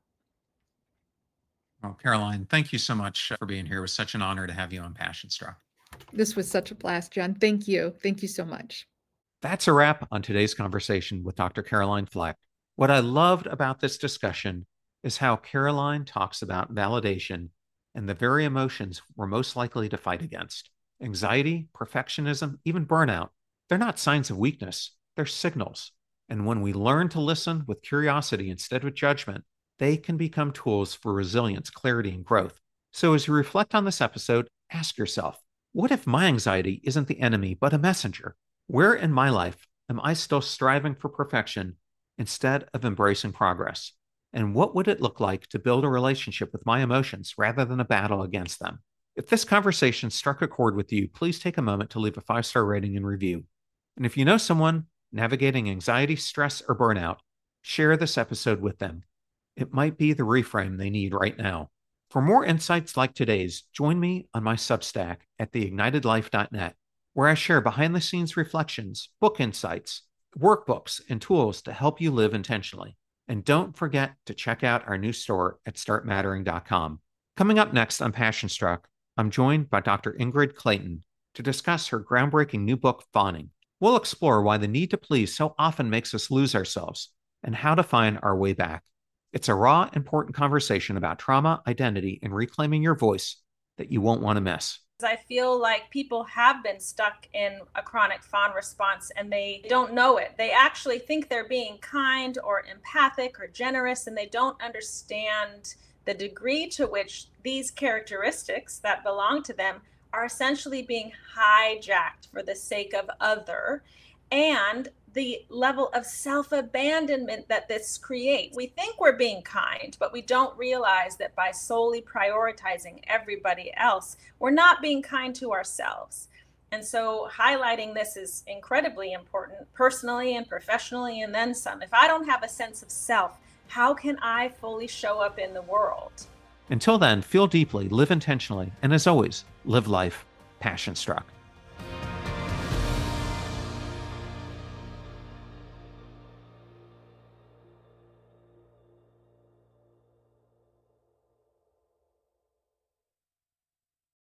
Well, Caroline, thank you so much for being here. It was such an honor to have you on Passion Struck. This was such a blast, John. Thank you. Thank you so much. That's a wrap on today's conversation with Dr. Caroline Fleck. What I loved about this discussion is how Caroline talks about validation and the very emotions we're most likely to fight against. Anxiety, perfectionism, even burnout. They're not signs of weakness. They're signals. And when we learn to listen with curiosity instead of judgment, they can become tools for resilience, clarity, and growth. So as you reflect on this episode, ask yourself, what if my anxiety isn't the enemy, but a messenger? Where in my life am I still striving for perfection instead of embracing progress? And what would it look like to build a relationship with my emotions rather than a battle against them? If this conversation struck a chord with you, please take a moment to leave a 5-star rating and review. And if you know someone navigating anxiety, stress, or burnout, share this episode with them. It might be the reframe they need right now. For more insights like today's, join me on my Substack at theignitedlife.net, where I share behind-the-scenes reflections, book insights, workbooks, and tools to help you live intentionally. And don't forget to check out our new store at startmattering.com. Coming up next on Passion Struck, I'm joined by Dr. Ingrid Clayton to discuss her groundbreaking new book, Fawning. We'll explore why the need to please so often makes us lose ourselves and how to find our way back. It's a raw, important conversation about trauma, identity, and reclaiming your voice that you won't want to miss. I feel like people have been stuck in a chronic fawn response and they don't know it. They actually think they're being kind or empathic or generous, and they don't understand the degree to which these characteristics that belong to them are essentially being hijacked for the sake of other, and the level of self-abandonment that this creates. We think we're being kind, but we don't realize that by solely prioritizing everybody else, we're not being kind to ourselves. And so highlighting this is incredibly important, personally and professionally, and then some. If I don't have a sense of self, how can I fully show up in the world? Until then, feel deeply, live intentionally, and as always, live life passion struck.